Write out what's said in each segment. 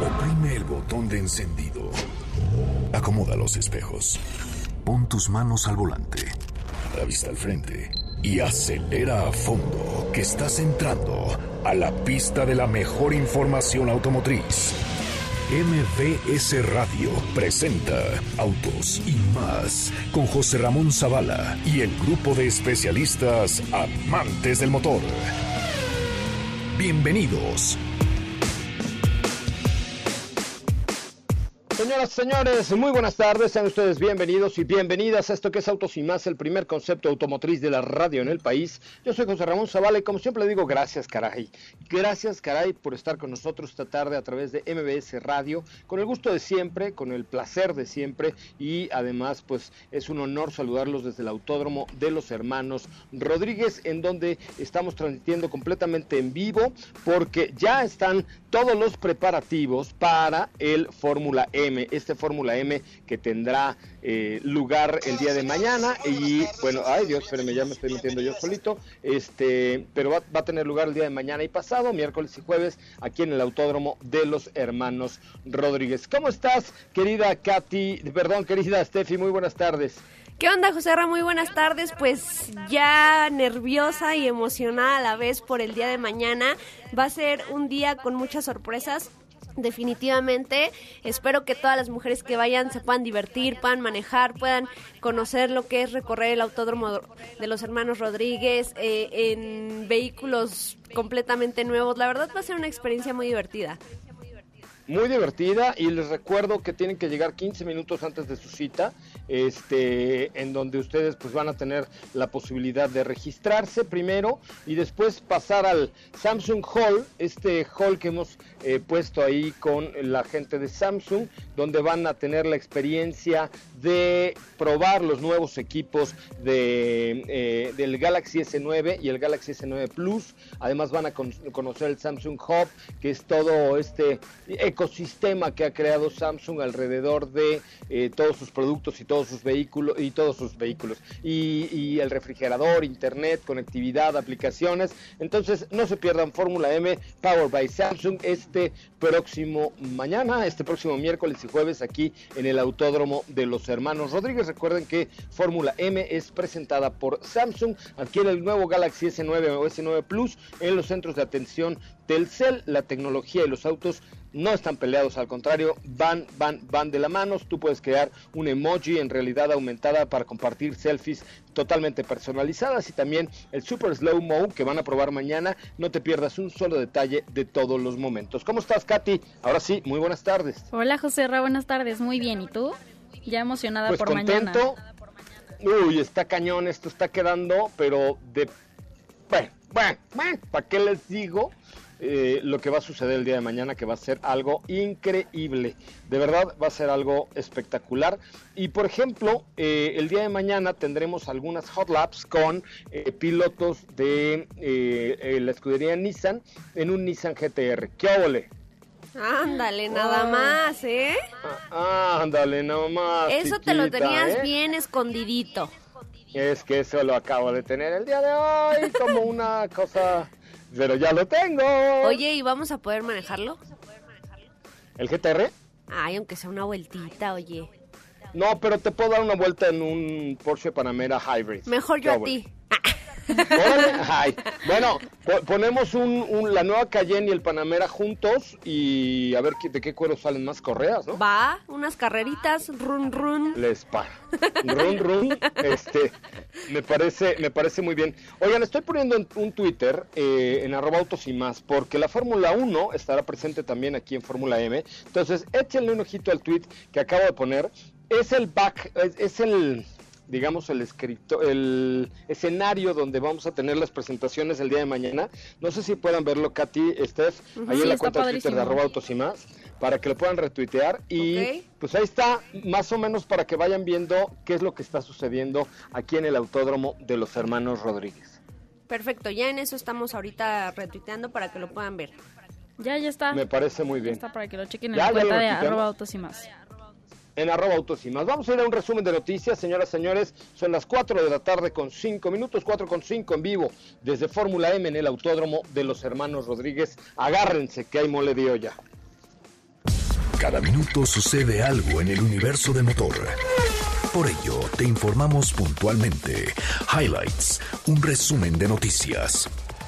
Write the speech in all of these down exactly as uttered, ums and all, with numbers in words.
Oprime el botón de encendido. Acomoda los espejos. Pon tus manos al volante. La vista al frente. Y acelera a fondo, que estás entrando a la pista de la mejor información automotriz. M V S Radio presenta Autos y Más con José Ramón Zavala y el grupo de especialistas amantes del motor. Bienvenidos. Señoras y señores, muy buenas tardes, sean ustedes bienvenidos y bienvenidas a esto que es Autos y Más, el primer concepto automotriz de la radio en el país. Yo soy José Ramón Zavala y como siempre le digo, gracias caray, gracias caray por estar con nosotros esta tarde a través de M V S Radio, con el gusto de siempre, con el placer de siempre y además pues es un honor saludarlos desde el Autódromo de los Hermanos Rodríguez, en donde estamos transmitiendo completamente en vivo porque ya están todos los preparativos para el Fórmula M, este Fórmula M que tendrá eh, lugar el día de mañana y bueno, ay Dios, espérenme, ya me estoy metiendo yo solito, este, pero va, va a tener lugar el día de mañana y pasado, miércoles y jueves, aquí en el Autódromo de los Hermanos Rodríguez. ¿Cómo estás, querida Katy, perdón, querida Steffi? Muy buenas tardes. ¿Qué onda, José Ramón? Muy buenas tardes, pues ya nerviosa y emocionada a la vez por el día de mañana. Va a ser un día con muchas sorpresas, definitivamente. Espero que todas las mujeres que vayan se puedan divertir, puedan manejar, puedan conocer lo que es recorrer el Autódromo de los Hermanos Rodríguez eh, en vehículos completamente nuevos. La verdad va a ser una experiencia muy divertida. Muy divertida, y les recuerdo que tienen que llegar quince minutos antes de su cita, este, en donde ustedes pues van a tener la posibilidad de registrarse primero y después pasar al Samsung Hall, este hall que hemos eh, puesto ahí con la gente de Samsung, donde van a tener la experiencia de probar los nuevos equipos de eh, del Galaxy ese nueve y el Galaxy ese nueve Plus. Además van a con- conocer el Samsung Hub, que es todo este ecosistema que ha creado Samsung alrededor de eh, todos sus productos y todos sus vehículos y todos sus vehículos y, y el refrigerador, internet, conectividad, aplicaciones. Entonces no se pierdan Fórmula M Powered by Samsung este próximo mañana, este próximo miércoles y jueves aquí en el Autódromo de los Hermanos Rodríguez. Recuerden que Fórmula M es presentada por Samsung. Adquiere el nuevo Galaxy ese nueve o ese nueve Plus en los centros de atención Telcel. La tecnología y los autos no están peleados, al contrario, van, van, van de la mano. Tú puedes crear un emoji en realidad aumentada para compartir selfies totalmente personalizadas y también el Super Slow Mo que van a probar mañana. No te pierdas un solo detalle de todos los momentos. ¿Cómo estás, Katy? Ahora sí, muy buenas tardes. Hola, José Ra, buenas tardes. Muy bien, ¿y tú? Ya emocionada pues por contento. Mañana. Uy, está cañón, esto está quedando, pero de... Bueno, bueno, bueno, ¿para qué les digo? Eh, lo que va a suceder el día de mañana, que va a ser algo increíble, de verdad va a ser algo espectacular. Y por ejemplo, eh, el día de mañana tendremos algunas hot laps con eh, pilotos de eh, eh, la escudería Nissan en un Nissan G T R. ¿Qué óvole? Ándale, nada ah. más, ¿eh? Ah, ándale, nada más. Eso chiquita, te lo tenías ¿eh? bien escondidito. Es que eso lo acabo de tener el día de hoy como una cosa... Pero ya lo tengo. Oye, ¿y vamos a poder manejarlo? ¿El G T R? Ay, aunque sea una vueltita, oye. No, pero te puedo dar una vuelta en un Porsche Panamera Hybrid. Mejor yo a ti. Ay, bueno, po- ponemos un, un, la nueva Cayenne y el Panamera juntos y a ver qué, de qué cuero salen más correas, ¿no? Va, unas carreritas, run run. Les para. Run run, este, me parece, me parece muy bien. Oigan, estoy poniendo en un Twitter, eh, en arroba autos y más, porque la Fórmula uno estará presente también aquí en Fórmula M. Entonces, échenle un ojito al tweet que acabo de poner. Es el back, es, es el... digamos el escrito, el escenario donde vamos a tener las presentaciones el día de mañana. No sé si puedan verlo, Katy, Steph, uh-huh, ahí en sí, la cuenta de Twitter de arroba autos y más, para que lo puedan retuitear y okay. Pues ahí está, más o menos para que vayan viendo qué es lo que está sucediendo aquí en el Autódromo de los Hermanos Rodríguez. Perfecto, ya en eso estamos ahorita retuiteando para que lo puedan ver. Ya, ya está. Me parece muy bien. Ya está, para que lo chequen en ya, la cuenta de arroba autos y más. En arroba autos y más. Vamos a ir a un resumen de noticias, señoras y señores. Son las cuatro de la tarde con cinco minutos, cuatro con cinco en vivo desde Fórmula M en el Autódromo de los Hermanos Rodríguez. Agárrense que hay mole de olla. Cada minuto sucede algo en el universo de motor. Por ello, te informamos puntualmente. Highlights, un resumen de noticias.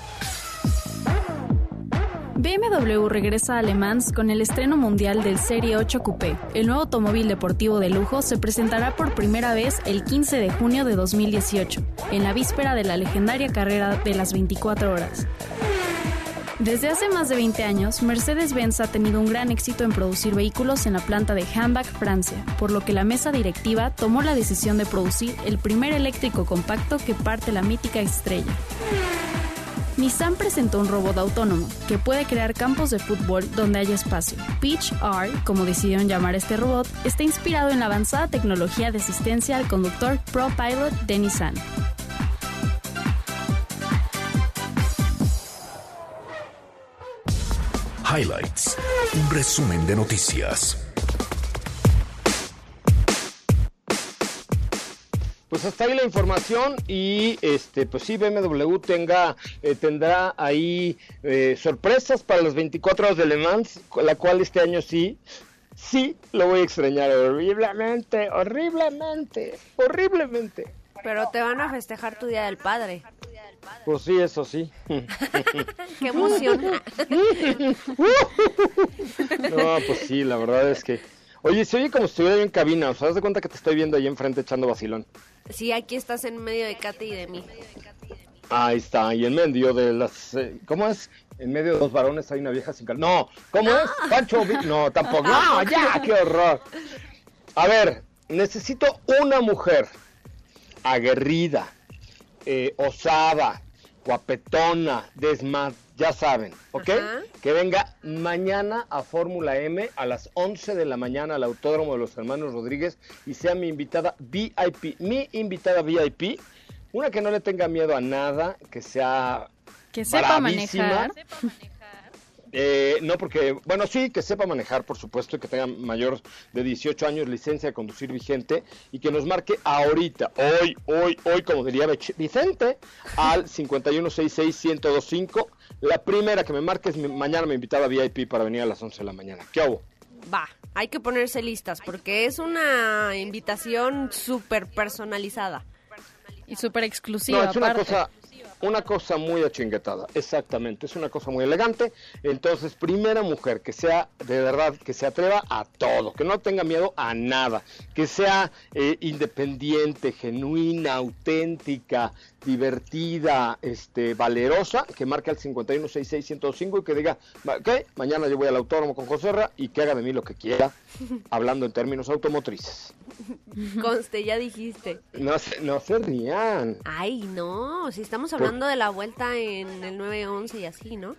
B M W regresa a Le Mans con el estreno mundial del Serie ocho Coupé. El nuevo automóvil deportivo de lujo se presentará por primera vez el quince de junio de dos mil dieciocho, en la víspera de la legendaria carrera de las veinticuatro horas. Desde hace más de veinte años, Mercedes-Benz ha tenido un gran éxito en producir vehículos en la planta de Hambach, Francia, por lo que la mesa directiva tomó la decisión de producir el primer eléctrico compacto que parte la mítica estrella. Nissan presentó un robot autónomo que puede crear campos de fútbol donde haya espacio. Peach R, como decidieron llamar a este robot, está inspirado en la avanzada tecnología de asistencia al conductor ProPilot de Nissan. Highlights, un resumen de noticias. Pues hasta ahí la información y este pues sí, B M W tenga, eh, tendrá ahí eh, sorpresas para las veinticuatro horas de Le Mans, la cual este año sí, sí lo voy a extrañar horriblemente, horriblemente, horriblemente. Pero te van a festejar tu Día del Padre. Pues sí, eso sí. ¡Qué emoción! No, pues sí, la verdad es que... Oye, se oye como si estuviera yo en cabina, o sea, haz de cuenta que te estoy viendo ahí enfrente echando vacilón. Sí, aquí estás en medio de Katy y de mí. Ahí está, y en medio de las... Eh, ¿Cómo es? En medio de dos varones hay una vieja sin cal... No, ¿cómo es? Pancho... No, tampoco. No, ya, qué horror. A ver, necesito una mujer aguerrida, eh, osada, guapetona, desmad, ya saben, ¿ok? Ajá. Que venga mañana a Fórmula M a las once de la mañana al Autódromo de los Hermanos Rodríguez y sea mi invitada V I P, mi invitada V I P, una que no le tenga miedo a nada, que sea que sepa manejar. Eh, no, porque, bueno, sí, que sepa manejar, por supuesto, y que tenga mayor de dieciocho años, licencia de conducir vigente, y que nos marque ahorita, hoy, hoy, hoy, como diría Vicente, al cincuenta y uno sesenta y seis, ciento veinticinco. La primera que me marque es mi, mañana me invitaba a V I P para venir a las once de la mañana. ¿Qué hago? Va, hay que ponerse listas, porque es una invitación súper personalizada. Y súper exclusiva, no, es una aparte. cosa... Una cosa muy achinguetada, exactamente, es una cosa muy elegante. Entonces, primera mujer que sea, de verdad, que se atreva a todo, que no tenga miedo a nada, que sea eh, independiente, genuina, auténtica, divertida, este, valerosa, que marque al cincuenta y uno sesenta y seis, ciento cinco y que diga, ok, mañana yo voy al autódromo con Joserra y que haga de mí lo que quiera, hablando en términos automotrices. Conste, ya dijiste. No se, no se rían. Ay, no, si estamos hablando de la vuelta en el nueve once y así, ¿no?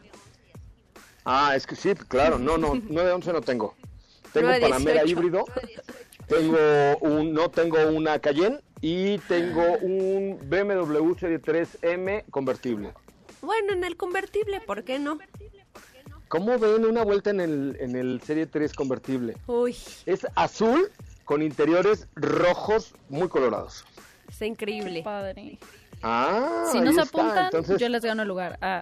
Ah, es que sí, claro, no, no, nueve once no tengo. Tengo un Panamera híbrido, tengo un, no tengo una Cayenne y tengo un B M W Serie tres M convertible. Bueno, en el convertible, ¿por qué no? ¿Cómo ven una vuelta en el, en el Serie tres convertible? Uy. Es azul con interiores rojos muy colorados. Está increíble. Qué padre. Ah, si no se apuntan, entonces, yo les gano el lugar. Ah.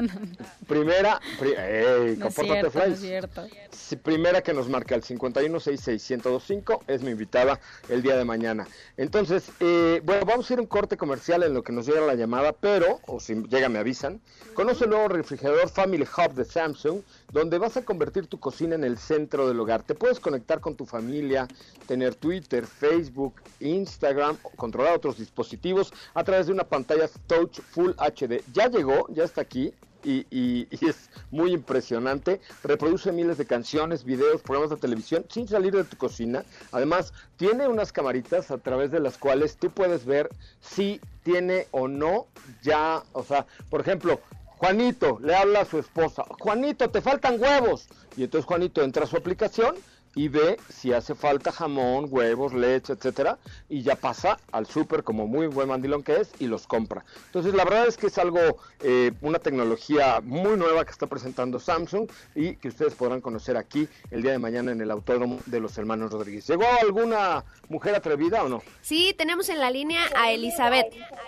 Primera, pri ey, no compórtate, es cierto, Fly. no es cierto. Si, primera que nos marca el cincuenta y uno sesenta y seis, ciento veinticinco es mi invitada el día de mañana. Entonces, eh, bueno, vamos a ir a un corte comercial en lo que nos llega la llamada, pero, o si llega me avisan, conoce el nuevo refrigerador Family Hub de Samsung, donde vas a convertir tu cocina en el centro del hogar. Te puedes conectar con tu familia, tener Twitter, Facebook, Instagram, controlar otros dispositivos a través de una pantalla Touch Full H D. Ya llegó, ya está aquí. Y, y, y es muy impresionante, reproduce miles de canciones, videos, programas de televisión sin salir de tu cocina. Además tiene unas camaritas a través de las cuales tú puedes ver si tiene o no ya, o sea, por ejemplo, Juanito le habla a su esposa, Juanito, te faltan huevos, y entonces Juanito entra a su aplicación y ve si hace falta jamón, huevos, leche, etcétera, y ya pasa al súper como muy buen mandilón que es y los compra. Entonces la verdad es que es algo, eh, una tecnología muy nueva que está presentando Samsung y que ustedes podrán conocer aquí el día de mañana en el Autódromo de los Hermanos Rodríguez. ¿Llegó alguna mujer atrevida o no? Sí, tenemos en la línea a Elizabeth.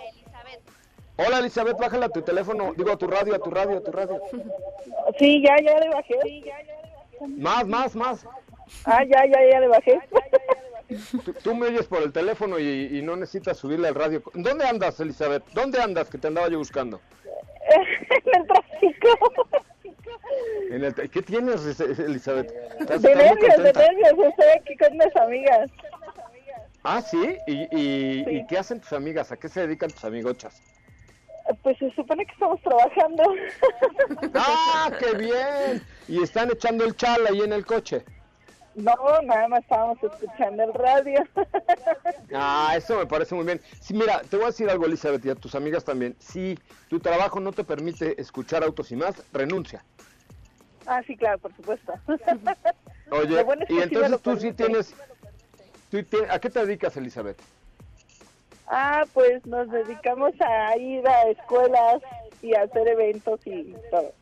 Hola Elizabeth, bájala a tu teléfono, digo a tu radio, a tu radio, a tu radio. Sí, ya, ya le bajé. Sí, ya, ya le bajé. Más, más, más. Ah, ya, ya, ya le bajé. Tú, tú me oyes por el teléfono y, y no necesitas subirle al radio. ¿Dónde andas, Elizabeth? ¿Dónde andas que te andaba yo buscando? En el tráfico. En el, ¿Qué tienes, Elizabeth? ¿Estás, de estás nervios, de nervios. Estoy aquí con mis amigas. Ah, ¿sí? ¿Y, y, Sí. ¿Y qué hacen tus amigas? ¿A qué se dedican tus amigochas? Pues se supone que estamos trabajando. ¡Ah, qué bien! Y están echando el chal ahí en el coche. No, nada más estábamos escuchando el radio. Ah, eso me parece muy bien. Sí, mira, te voy a decir algo, Elizabeth, y a tus amigas también. Si tu trabajo no te permite escuchar Autos y Más, renuncia. Ah, sí, claro, por supuesto. Oye, Lo bueno es que y sí entonces me lo tú sí permite. tienes... tú ti- ¿A qué te dedicas, Elizabeth? Ah, pues nos dedicamos a ir a escuelas y a hacer eventos y todo.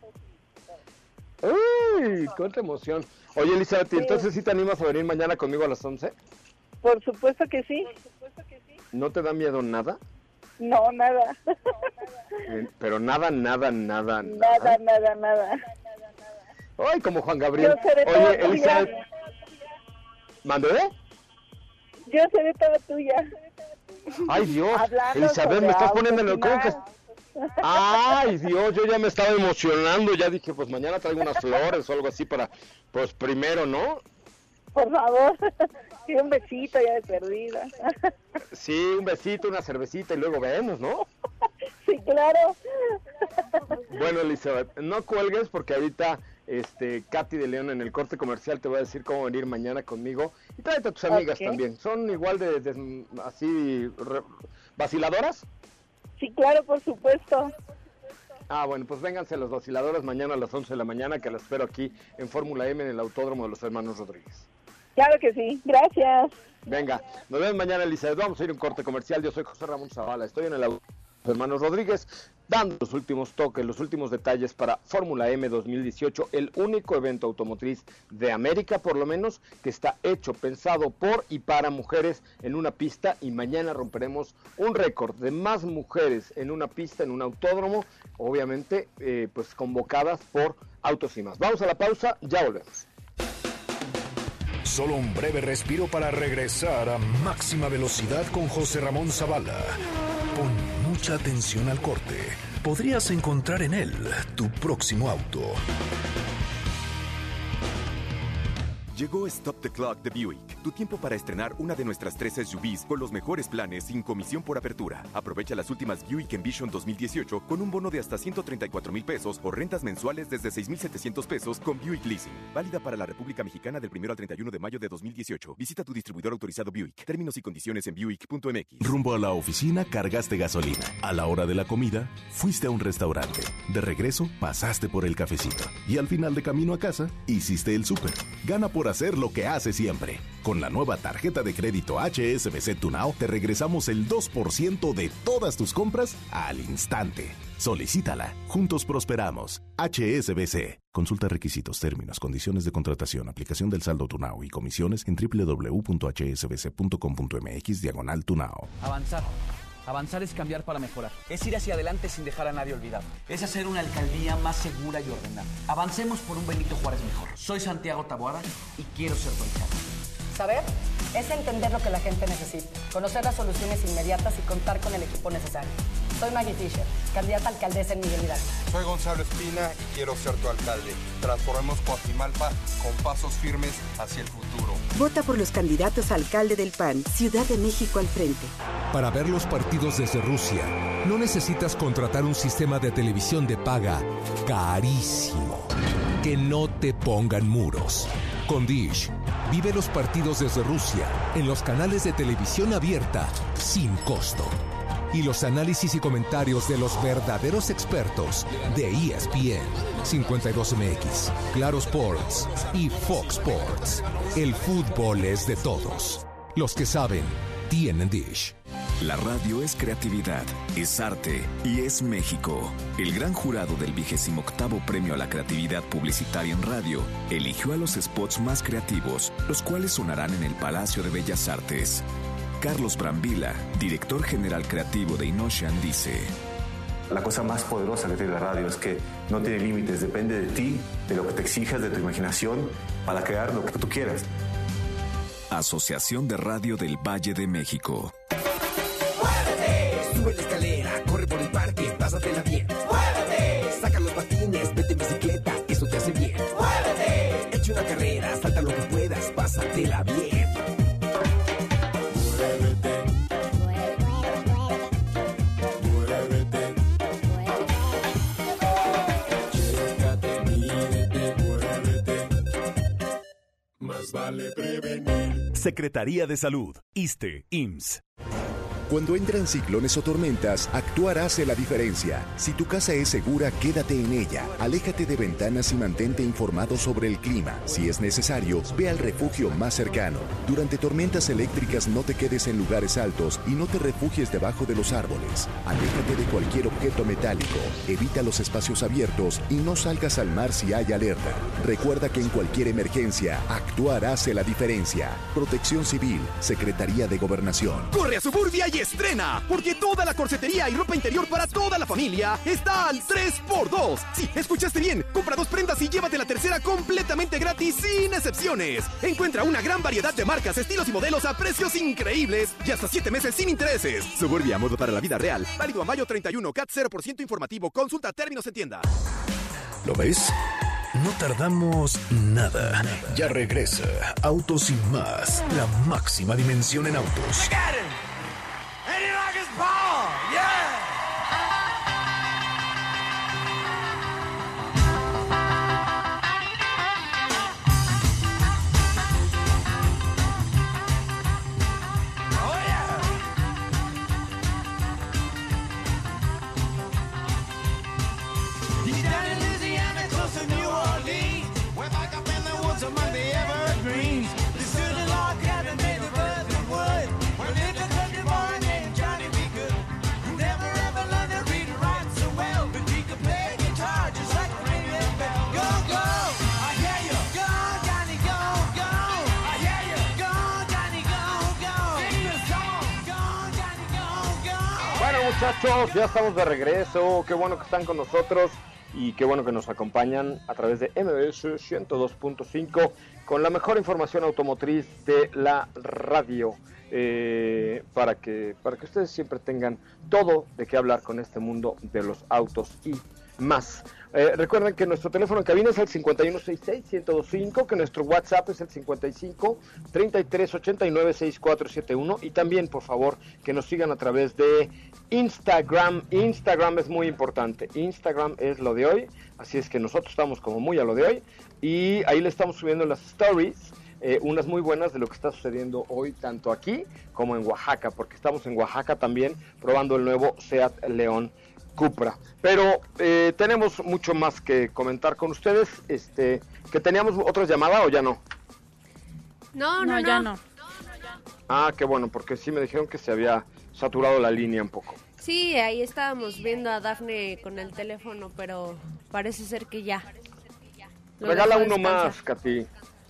¡Uy! ¡Cuánta emoción! Oye, Elizabeth, ¿y Sí. entonces sí te animas a venir mañana conmigo a las once? Por supuesto que sí. ¿No te da miedo nada? No, nada. Eh, Pero nada, nada, nada, Nada, nada, nada. Ay, como Juan Gabriel. Yo seré toda Oye, tuya. Elizabeth. ¿Mandé? Yo seré toda tuya. Ay, Dios. Hablando Elizabeth, sobre me estás poniendo en el... Autos y ¿Cómo que? Más. Ay, Dios, yo ya me estaba emocionando. Ya dije, pues mañana traigo unas flores o algo así para... Pues primero, ¿no? Por favor. Y un besito ya de perdida. Sí, un besito, una cervecita y luego vemos, ¿no? Sí, claro. Bueno, Elizabeth, no cuelgues porque ahorita este Katy de León en el corte comercial te va a decir cómo venir mañana conmigo. Y tráete a tus amigas Ok. también. ¿Son igual de, de- así re- vaciladoras? Sí, claro, por supuesto. Ah, bueno, pues vénganse los vaciladores mañana a las once de la mañana, que las espero aquí en Fórmula M en el Autódromo de los Hermanos Rodríguez. Claro que sí. Gracias. Venga, nos vemos mañana, Elizabeth. Vamos a ir a un corte comercial. Yo soy José Ramón Zavala. Estoy en el Autódromo de los Hermanos Rodríguez dando los últimos toques, los últimos detalles para Fórmula M dos mil dieciocho, el único evento automotriz de América, por lo menos, que está hecho, pensado por y para mujeres en una pista, y mañana romperemos un récord de más mujeres en una pista, en un autódromo, obviamente, eh, pues convocadas por Autos y Más. Vamos a la pausa, ya volvemos. Solo un breve respiro para regresar a máxima velocidad con José Ramón Zavala. Pon mucha atención al corte. Podrías encontrar en él tu próximo auto. Llegó Stop the Clock de Buick, tu tiempo para estrenar una de nuestras tres S U Vs con los mejores planes sin comisión por apertura. Aprovecha las últimas Buick Envision dos mil dieciocho con un bono de hasta ciento treinta y cuatro mil pesos o rentas mensuales desde seis mil setecientos pesos con Buick Leasing. Válida para la República Mexicana del primero al treinta y uno de mayo de dos mil dieciocho. Visita tu distribuidor autorizado Buick. Términos y condiciones en buick punto m x. Rumbo a la oficina cargaste gasolina. A la hora de la comida, fuiste a un restaurante. De regreso, pasaste por el cafecito. Y al final de camino a casa, hiciste el súper. Gana por hacer lo que hace siempre. Con la nueva tarjeta de crédito H S B C Tunao, te regresamos el dos por ciento de todas tus compras al instante. Solicítala. Juntos prosperamos. H S B C. Consulta requisitos, términos, condiciones de contratación, aplicación del saldo Tunao y comisiones en doble u doble u doble u punto h s b c punto com punto m x diagonal Tunao. Avanzar. Avanzar es cambiar para mejorar. Es ir hacia adelante sin dejar a nadie olvidado. Es hacer una alcaldía más segura y ordenada. Avancemos por un Benito Juárez mejor. Soy Santiago Taboada y quiero ser tu alcalde. Saber es entender lo que la gente necesita, conocer las soluciones inmediatas y contar con el equipo necesario. Soy Maggie Fisher, candidata a alcaldesa en Miguel Hidalgo. Soy Gonzalo Espina y quiero ser tu alcalde. Transformemos Coajimalpa con pasos firmes hacia el futuro. Vota por los candidatos a alcalde del P A N, Ciudad de México al frente. Para ver los partidos desde Rusia, no necesitas contratar un sistema de televisión de paga carísimo. Que no te pongan muros. Con Dish, vive los partidos desde Rusia en los canales de televisión abierta sin costo. Y los análisis y comentarios de los verdaderos expertos de E S P N, cincuenta y dos M X, Claro Sports y Fox Sports. El fútbol es de todos. Los que saben, tienen Dish. La radio es creatividad, es arte y es México. El gran jurado del vigésimo octavo Premio a la Creatividad Publicitaria en Radio eligió a los spots más creativos, los cuales sonarán en el Palacio de Bellas Artes. Carlos Brambila, director general creativo de Inocean, dice: La cosa más poderosa que tiene la radio es que no tiene límites, depende de ti, de lo que te exijas, de tu imaginación, para crear lo que tú quieras. Asociación de Radio del Valle de México. ¡Muévete! Sube la escalera, corre por el parque, pásatela bien. ¡Muévete! Saca los patines, vete en bicicleta, eso te hace bien. ¡Muévete! Echa una carrera, salta lo que puedas, pásatela bien. Muévete. Muévete. Chécate, mídete, muévete. Más vale prevenir. Secretaría de Salud, ISSSTE, I M S S. Cuando entran ciclones o tormentas, actuar hace la diferencia. Si tu casa es segura, quédate en ella. Aléjate de ventanas y mantente informado sobre el clima. Si es necesario, ve al refugio más cercano. Durante tormentas eléctricas no te quedes en lugares altos y no te refugies debajo de los árboles. Aléjate de cualquier objeto metálico. Evita los espacios abiertos y no salgas al mar si hay alerta. Recuerda que en cualquier emergencia, actuar hace la diferencia. Protección Civil, Secretaría de Gobernación. Corre a Suburbia y estrena, porque toda la corsetería y ropa interior para toda la familia está al tres por dos. Sí, escuchaste bien, compra dos prendas y llévate la tercera completamente gratis sin excepciones. Encuentra una gran variedad de marcas, estilos y modelos a precios increíbles y hasta siete meses sin intereses. Suburbia, modo para la vida real, válido a mayo treinta y uno, C A T cero por ciento informativo, consulta términos en tienda. ¿Lo ves? No tardamos nada. Ya regresa Autos Sin Más, la máxima dimensión en autos. Muchachos, ya estamos de regreso, qué bueno que están con nosotros y qué bueno que nos acompañan a través de M B S ciento dos punto cinco con la mejor información automotriz de la radio, eh, para que, para que ustedes siempre tengan todo de qué hablar con este mundo de los autos y más. Eh, recuerden que nuestro teléfono en cabina es el cincuenta y uno sesenta y seis, ciento veinticinco, que nuestro WhatsApp es el cincuenta y cinco, treinta y tres, ochenta y nueve, sesenta y cuatro setenta y uno, y también, por favor, que nos sigan a través de Instagram. Instagram es muy importante, Instagram es lo de hoy, así es que nosotros estamos como muy a lo de hoy, y ahí le estamos subiendo las stories, eh, unas muy buenas de lo que está sucediendo hoy, tanto aquí como en Oaxaca, porque estamos en Oaxaca también probando el nuevo Seat León Cupra. Pero eh, tenemos mucho más que comentar con ustedes. Este, ¿que teníamos otra llamada o ya no? No, no, no, no. ya no. Ah, qué bueno, porque sí me dijeron que se había saturado la línea un poco. Sí, ahí estábamos viendo a Dafne con el teléfono, pero parece ser que ya. Lo Regala dejó uno descansar. más, Katy.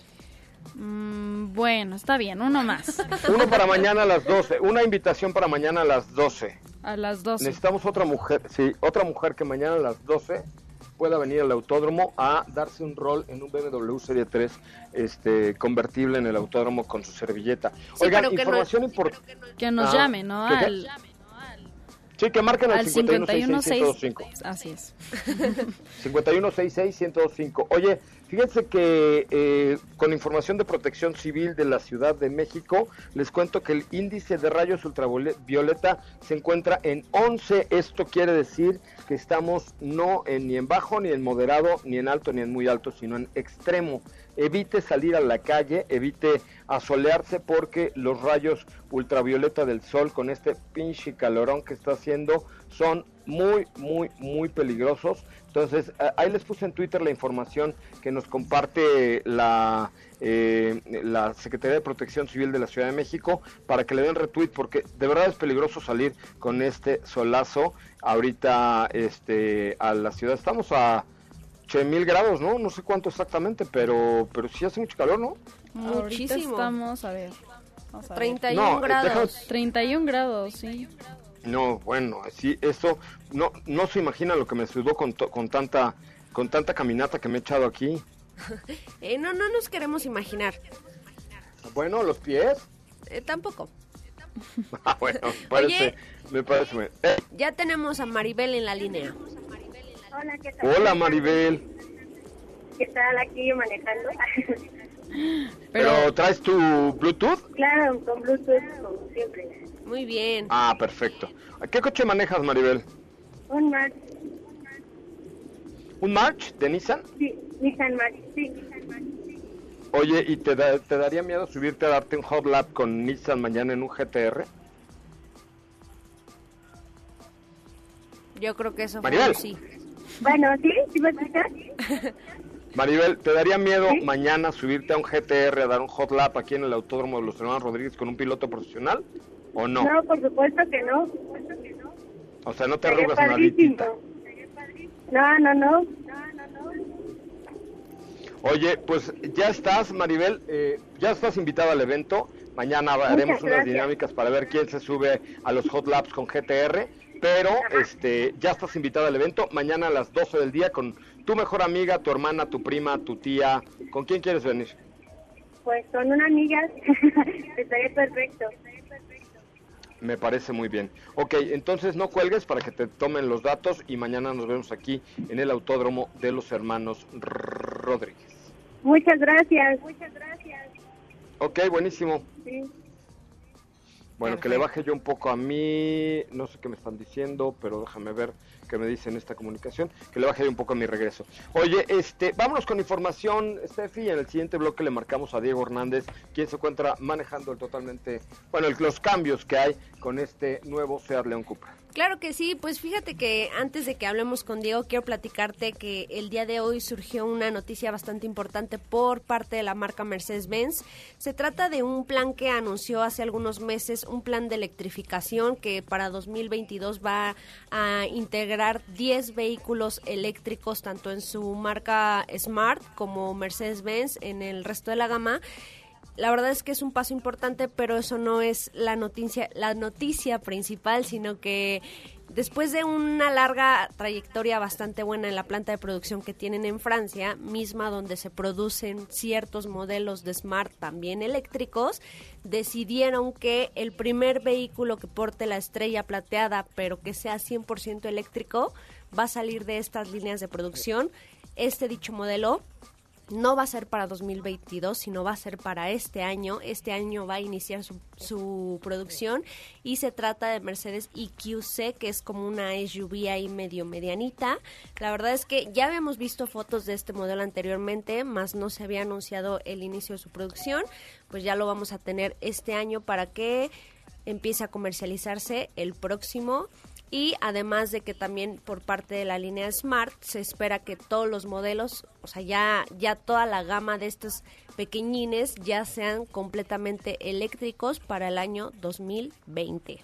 Mm, bueno, está bien, uno más. Uno para mañana a las doce. Una invitación para mañana a las doce. A las doce. Necesitamos otra mujer, sí, otra mujer que mañana a las doce pueda venir al autódromo a darse un rol en un B M W Serie tres este, convertible en el autódromo con su servilleta. Sí, Oigan, pero que información no- importante. Que nos Ah, llame, ¿no? ¿qué, qué? Al, Sí, que marquen al al cincuenta y uno cincuenta y uno sesenta y seis, seis. ciento Así es. cincuenta y uno sesenta y seis, ciento veinticinco. Oye, fíjense que eh, con información de Protección Civil de la Ciudad de México, les cuento que el índice de rayos ultravioleta se encuentra en once. Esto quiere decir que estamos no en, ni en bajo, ni en moderado, ni en alto, ni en muy alto, sino en extremo. Evite salir a la calle, evite asolearse, porque los rayos ultravioleta del sol con este pinche calorón que está haciendo son muy, muy, muy peligrosos. Entonces, ahí les puse en Twitter la información que nos comparte la, eh, la Secretaría de Protección Civil de la Ciudad de México, para que le den retweet, porque de verdad es peligroso salir con este solazo ahorita este, a la ciudad. Estamos a ocho mil grados, ¿no? No sé cuánto exactamente, pero, pero sí hace mucho calor, ¿no? Ahorita Muchísimo. estamos, a ver. Vamos a ver. treinta y uno No, grados. déjame- treinta y uno grados, sí. No, bueno, sí, eso, no, no se imagina lo que me sudó con, to- con tanta, con tanta caminata que me he echado aquí. eh, no, no nos queremos imaginar. Bueno, ¿los pies? Eh, tampoco. Ah, bueno, parece, Oye, me parece bien. Eh, ya tenemos a Maribel en la línea. Hola, ¿qué tal? Hola, Maribel. ¿Qué tal? Aquí manejando. ¿Pero, ¿Pero traes tu Bluetooth? Claro, con Bluetooth, como siempre. Muy bien. Ah, perfecto. ¿Qué coche manejas, Maribel? Un March. ¿Un March de Nissan? Sí, Nissan March, sí. Oye, ¿y te, da, te daría miedo subirte a darte un hot lap con Nissan mañana en un G T R? Yo creo que eso Maribel. fue un sí. Bueno, ¿sí? ¿Sí me escuchas? Maribel, ¿te daría miedo ¿Sí? mañana subirte a un G T R a dar un hot lap aquí en el Autódromo de los Hermanos Rodríguez con un piloto profesional? ¿O no? No, por supuesto que no. O sea, no te Sería arrugas padrísimo. naditita. No, no, no. Oye, pues ya estás, Maribel, eh, ya estás invitada al evento. Mañana Muchas haremos unas gracias. dinámicas para ver quién se sube a los hot laps con G T R. Pero este, ya estás invitada al evento. Mañana a las doce del día con tu mejor amiga, tu hermana, tu prima, tu tía. ¿Con quién quieres venir? Pues con una amiga. Estaría perfecto. Me parece muy bien. Ok, entonces no cuelgues para que te tomen los datos y mañana nos vemos aquí en el Autódromo de los Hermanos Rodríguez. Muchas gracias. Muchas gracias. Ok, buenísimo. Sí. Bueno, Perfecto. que le baje yo un poco a mí, no sé qué me están diciendo, pero déjame ver qué me dicen esta comunicación, que le baje yo un poco a mi regreso. Oye, este, vámonos con información, Steffi, en el siguiente bloque le marcamos a Diego Hernández, quien se encuentra manejando el totalmente, bueno, el, los cambios que hay con este nuevo Seat León Cupra. Claro que sí, pues fíjate que antes de que hablemos con Diego, quiero platicarte que el día de hoy surgió una noticia bastante importante por parte de la marca Mercedes-Benz. Se trata de un plan que anunció hace algunos meses, un plan de electrificación que para dos mil veintidós va a integrar diez vehículos eléctricos, tanto en su marca Smart como Mercedes-Benz en el resto de la gama. La verdad es que es un paso importante, pero eso no es la noticia, la noticia principal, sino que después de una larga trayectoria bastante buena en la planta de producción que tienen en Francia, misma donde se producen ciertos modelos de Smart también eléctricos, decidieron que el primer vehículo que porte la estrella plateada, pero que sea cien por ciento eléctrico, va a salir de estas líneas de producción. Este dicho modelo no va a ser para dos mil veintidós, sino va a ser para este año. Este año va a iniciar su, su producción y se trata de Mercedes E Q C, que es como una S U V ahí medio medianita. La verdad es que ya habíamos visto fotos de este modelo anteriormente, más no se había anunciado el inicio de su producción. Pues ya lo vamos a tener este año para que empiece a comercializarse el próximo. Y además de que también por parte de la línea Smart se espera que todos los modelos, o sea, ya, ya toda la gama de estos pequeñines ya sean completamente eléctricos para el año dos mil veinte.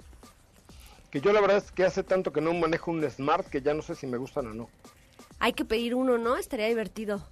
Que yo la verdad es que hace tanto que no manejo un Smart que ya no sé si me gustan o no. Hay que pedir uno, ¿no? Estaría divertido.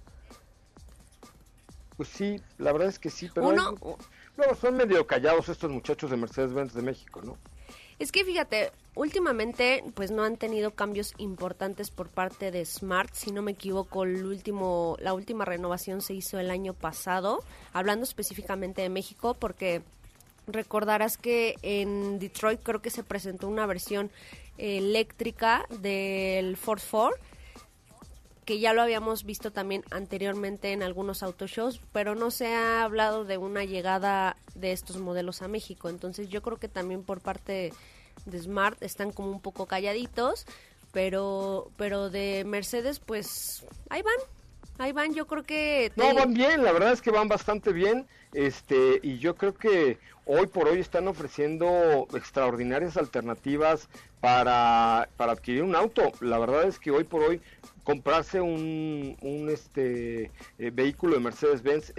Pues sí, la verdad es que sí, pero Uno- hay- luego son medio callados estos muchachos de Mercedes-Benz de México, ¿no? Es que fíjate, últimamente pues no han tenido cambios importantes por parte de Smart, si no me equivoco, el último, la última renovación se hizo el año pasado, hablando específicamente de México, porque recordarás que en Detroit creo que se presentó una versión eléctrica del Ford Ford, que ya lo habíamos visto también anteriormente en algunos autoshows, pero no se ha hablado de una llegada de estos modelos a México. Entonces yo creo que también por parte de Smart están como un poco calladitos, pero pero de Mercedes pues ahí van, ahí van, yo creo que... No, van bien, la verdad es que van bastante bien, este, y yo creo que hoy por hoy están ofreciendo extraordinarias alternativas para, para adquirir un auto. La verdad es que hoy por hoy comprarse un, un este eh, vehículo de Mercedes-Benz es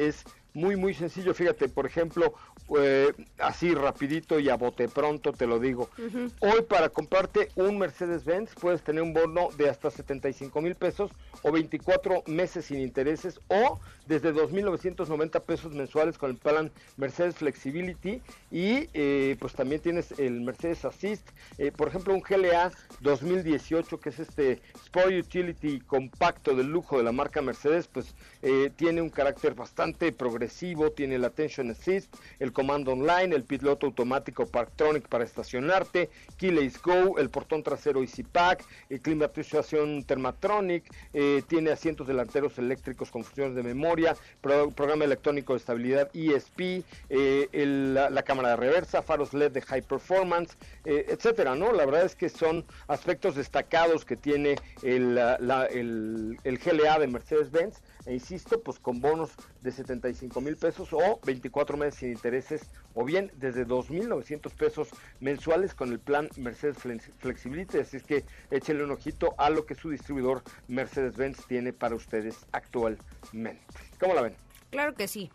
muy, muy sencillo. Fíjate, por ejemplo, eh, así rapidito y a bote pronto te lo digo. Uh-huh. Hoy para comprarte un Mercedes-Benz puedes tener un bono de hasta setenta y cinco mil pesos o veinticuatro meses sin intereses o desde dos mil novecientos noventa pesos mensuales con el plan Mercedes Flexibility y eh, pues también tienes el Mercedes Assist. Eh, por ejemplo, un G L A dos mil dieciocho, que es este Sport Utility compacto de lujo de la marca Mercedes, pues eh, tiene un carácter bastante progresivo, tiene el Attention Assist, el comando online, el piloto automático Parktronic para estacionarte, Keyless Go, el portón trasero Easy Pack, el climatización Thermatronic, eh, tiene asientos delanteros eléctricos con funciones de memoria, pro, programa electrónico de estabilidad E S P, eh, el, la, la cámara de reversa, faros L E D de High Performance, eh, etcétera, ¿no? La verdad es que son aspectos destacados que tiene el, la, el, el G L A de Mercedes-Benz, e insisto, pues con bonos de setenta y cinco mil pesos o veinticuatro meses sin intereses, o bien desde dos mil novecientos pesos mensuales con el plan Mercedes Flexibility. Así es que échenle un ojito a lo que su distribuidor Mercedes-Benz tiene para ustedes actualmente. ¿Cómo la ven? Claro que sí.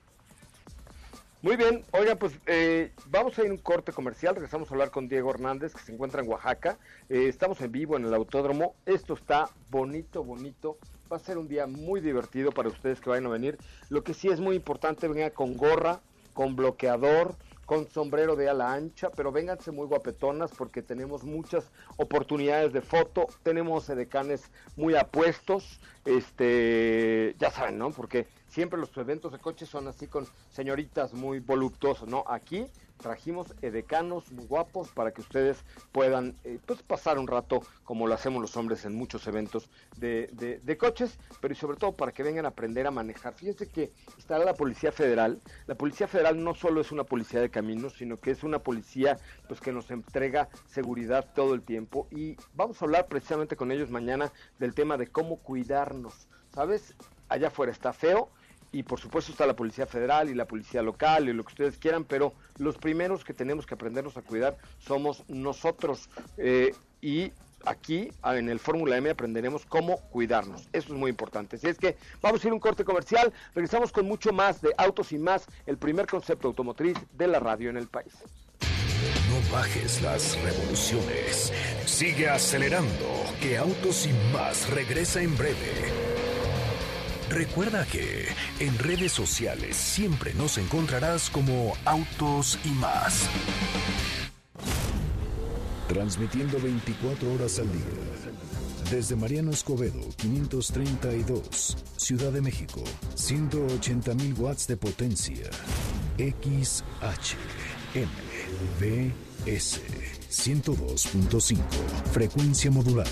Muy bien, oiga, pues eh, vamos a ir a un corte comercial, regresamos a hablar con Diego Hernández, que se encuentra en Oaxaca, eh, estamos en vivo en el autódromo, esto está bonito, bonito, va a ser un día muy divertido para ustedes que vayan a venir, lo que sí es muy importante, vengan con gorra, con bloqueador, con sombrero de ala ancha, pero vénganse muy guapetonas porque tenemos muchas oportunidades de foto, tenemos edecanes muy apuestos, este, ya saben, ¿no? Porque siempre los eventos de coches son así con señoritas muy voluptuosas, ¿no? Aquí trajimos edecanos muy guapos para que ustedes puedan eh, pues pasar un rato como lo hacemos los hombres en muchos eventos de, de, de coches, pero y sobre todo para que vengan a aprender a manejar. Fíjense que está la Policía Federal. La Policía Federal no solo es una policía de caminos, sino que es una policía pues que nos entrega seguridad todo el tiempo, y vamos a hablar precisamente con ellos mañana del tema de cómo cuidarnos, ¿sabes? Allá afuera está feo, y por supuesto está la Policía Federal y la Policía Local y lo que ustedes quieran, pero los primeros que tenemos que aprendernos a cuidar somos nosotros, eh, y aquí en el Fórmula M aprenderemos cómo cuidarnos, eso es muy importante. Así es que vamos a ir a un corte comercial, regresamos con mucho más de Autos y Más, el primer concepto automotriz de la radio en el país. No bajes las revoluciones, sigue acelerando, que Autos y Más regresa en breve. Recuerda que en redes sociales siempre nos encontrarás como Autos y Más. Transmitiendo veinticuatro horas al día. Desde Mariano Escobedo, quinientos treinta y dos, Ciudad de México, ciento ochenta mil watts de potencia. X H M V S ciento dos punto cinco, frecuencia modulada.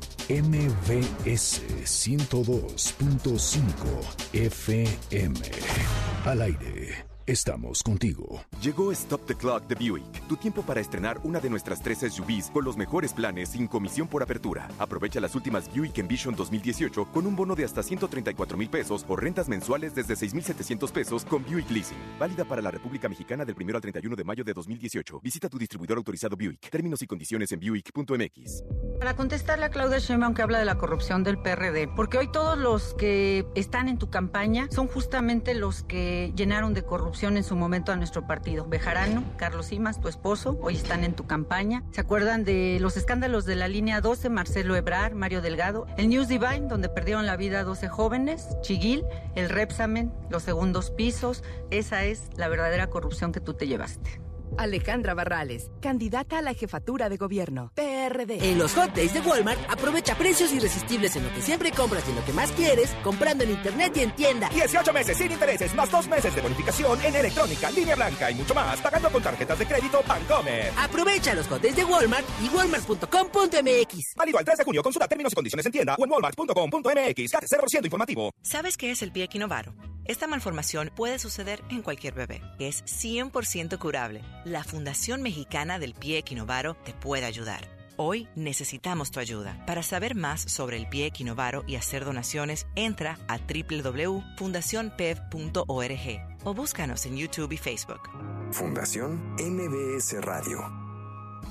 M V S ciento dos punto cinco F M. Al aire. Estamos contigo. Llegó Stop the Clock de Buick, tu tiempo para estrenar una de nuestras tres S U Vs con los mejores planes sin comisión por apertura. Aprovecha las últimas Buick Envision dos mil dieciocho con un bono de hasta ciento treinta y cuatro mil pesos o rentas mensuales desde seis mil setecientos pesos con Buick Leasing. Válida para la República Mexicana del primero al treinta y uno de mayo de dos mil dieciocho. Visita tu distribuidor autorizado Buick. Términos y condiciones en buick punto m x. Para contestarle a Claudia Sheinbaum, que habla de la corrupción del P R D, porque hoy todos los que están en tu campaña son justamente los que llenaron de corrupción en su momento a nuestro partido. Bejarano, Carlos Simas, tu esposo, hoy están en tu campaña. ¿Se acuerdan de los escándalos de la línea doce? Marcelo Ebrard, Mario Delgado, el News Divine, donde perdieron la vida doce jóvenes, Chiguil, el Repsamen, los segundos pisos. Esa es la verdadera corrupción que tú te llevaste. Alejandra Barrales, candidata a la jefatura de gobierno, P R D. En los Hot Days de Walmart, aprovecha precios irresistibles en lo que siempre compras y en lo que más quieres, comprando en internet y en tienda. dieciocho meses sin intereses, más dos meses de bonificación en electrónica, línea blanca y mucho más, pagando con tarjetas de crédito Bancomer. Aprovecha los Hot Days de Walmart y walmart punto com punto m x. Válido al tres de junio, consulta términos y condiciones en tienda o en walmart punto com punto m x. cero por ciento informativo. ¿Sabes qué es el pie equinovaro? Esta malformación puede suceder en cualquier bebé. Es cien por ciento curable. La Fundación Mexicana del Pie Equinovaro te puede ayudar. Hoy necesitamos tu ayuda. Para saber más sobre el pie equinovaro y hacer donaciones, entra a doble u doble u doble u punto fundación p e v punto org o búscanos en YouTube y Facebook. Fundación M B S Radio.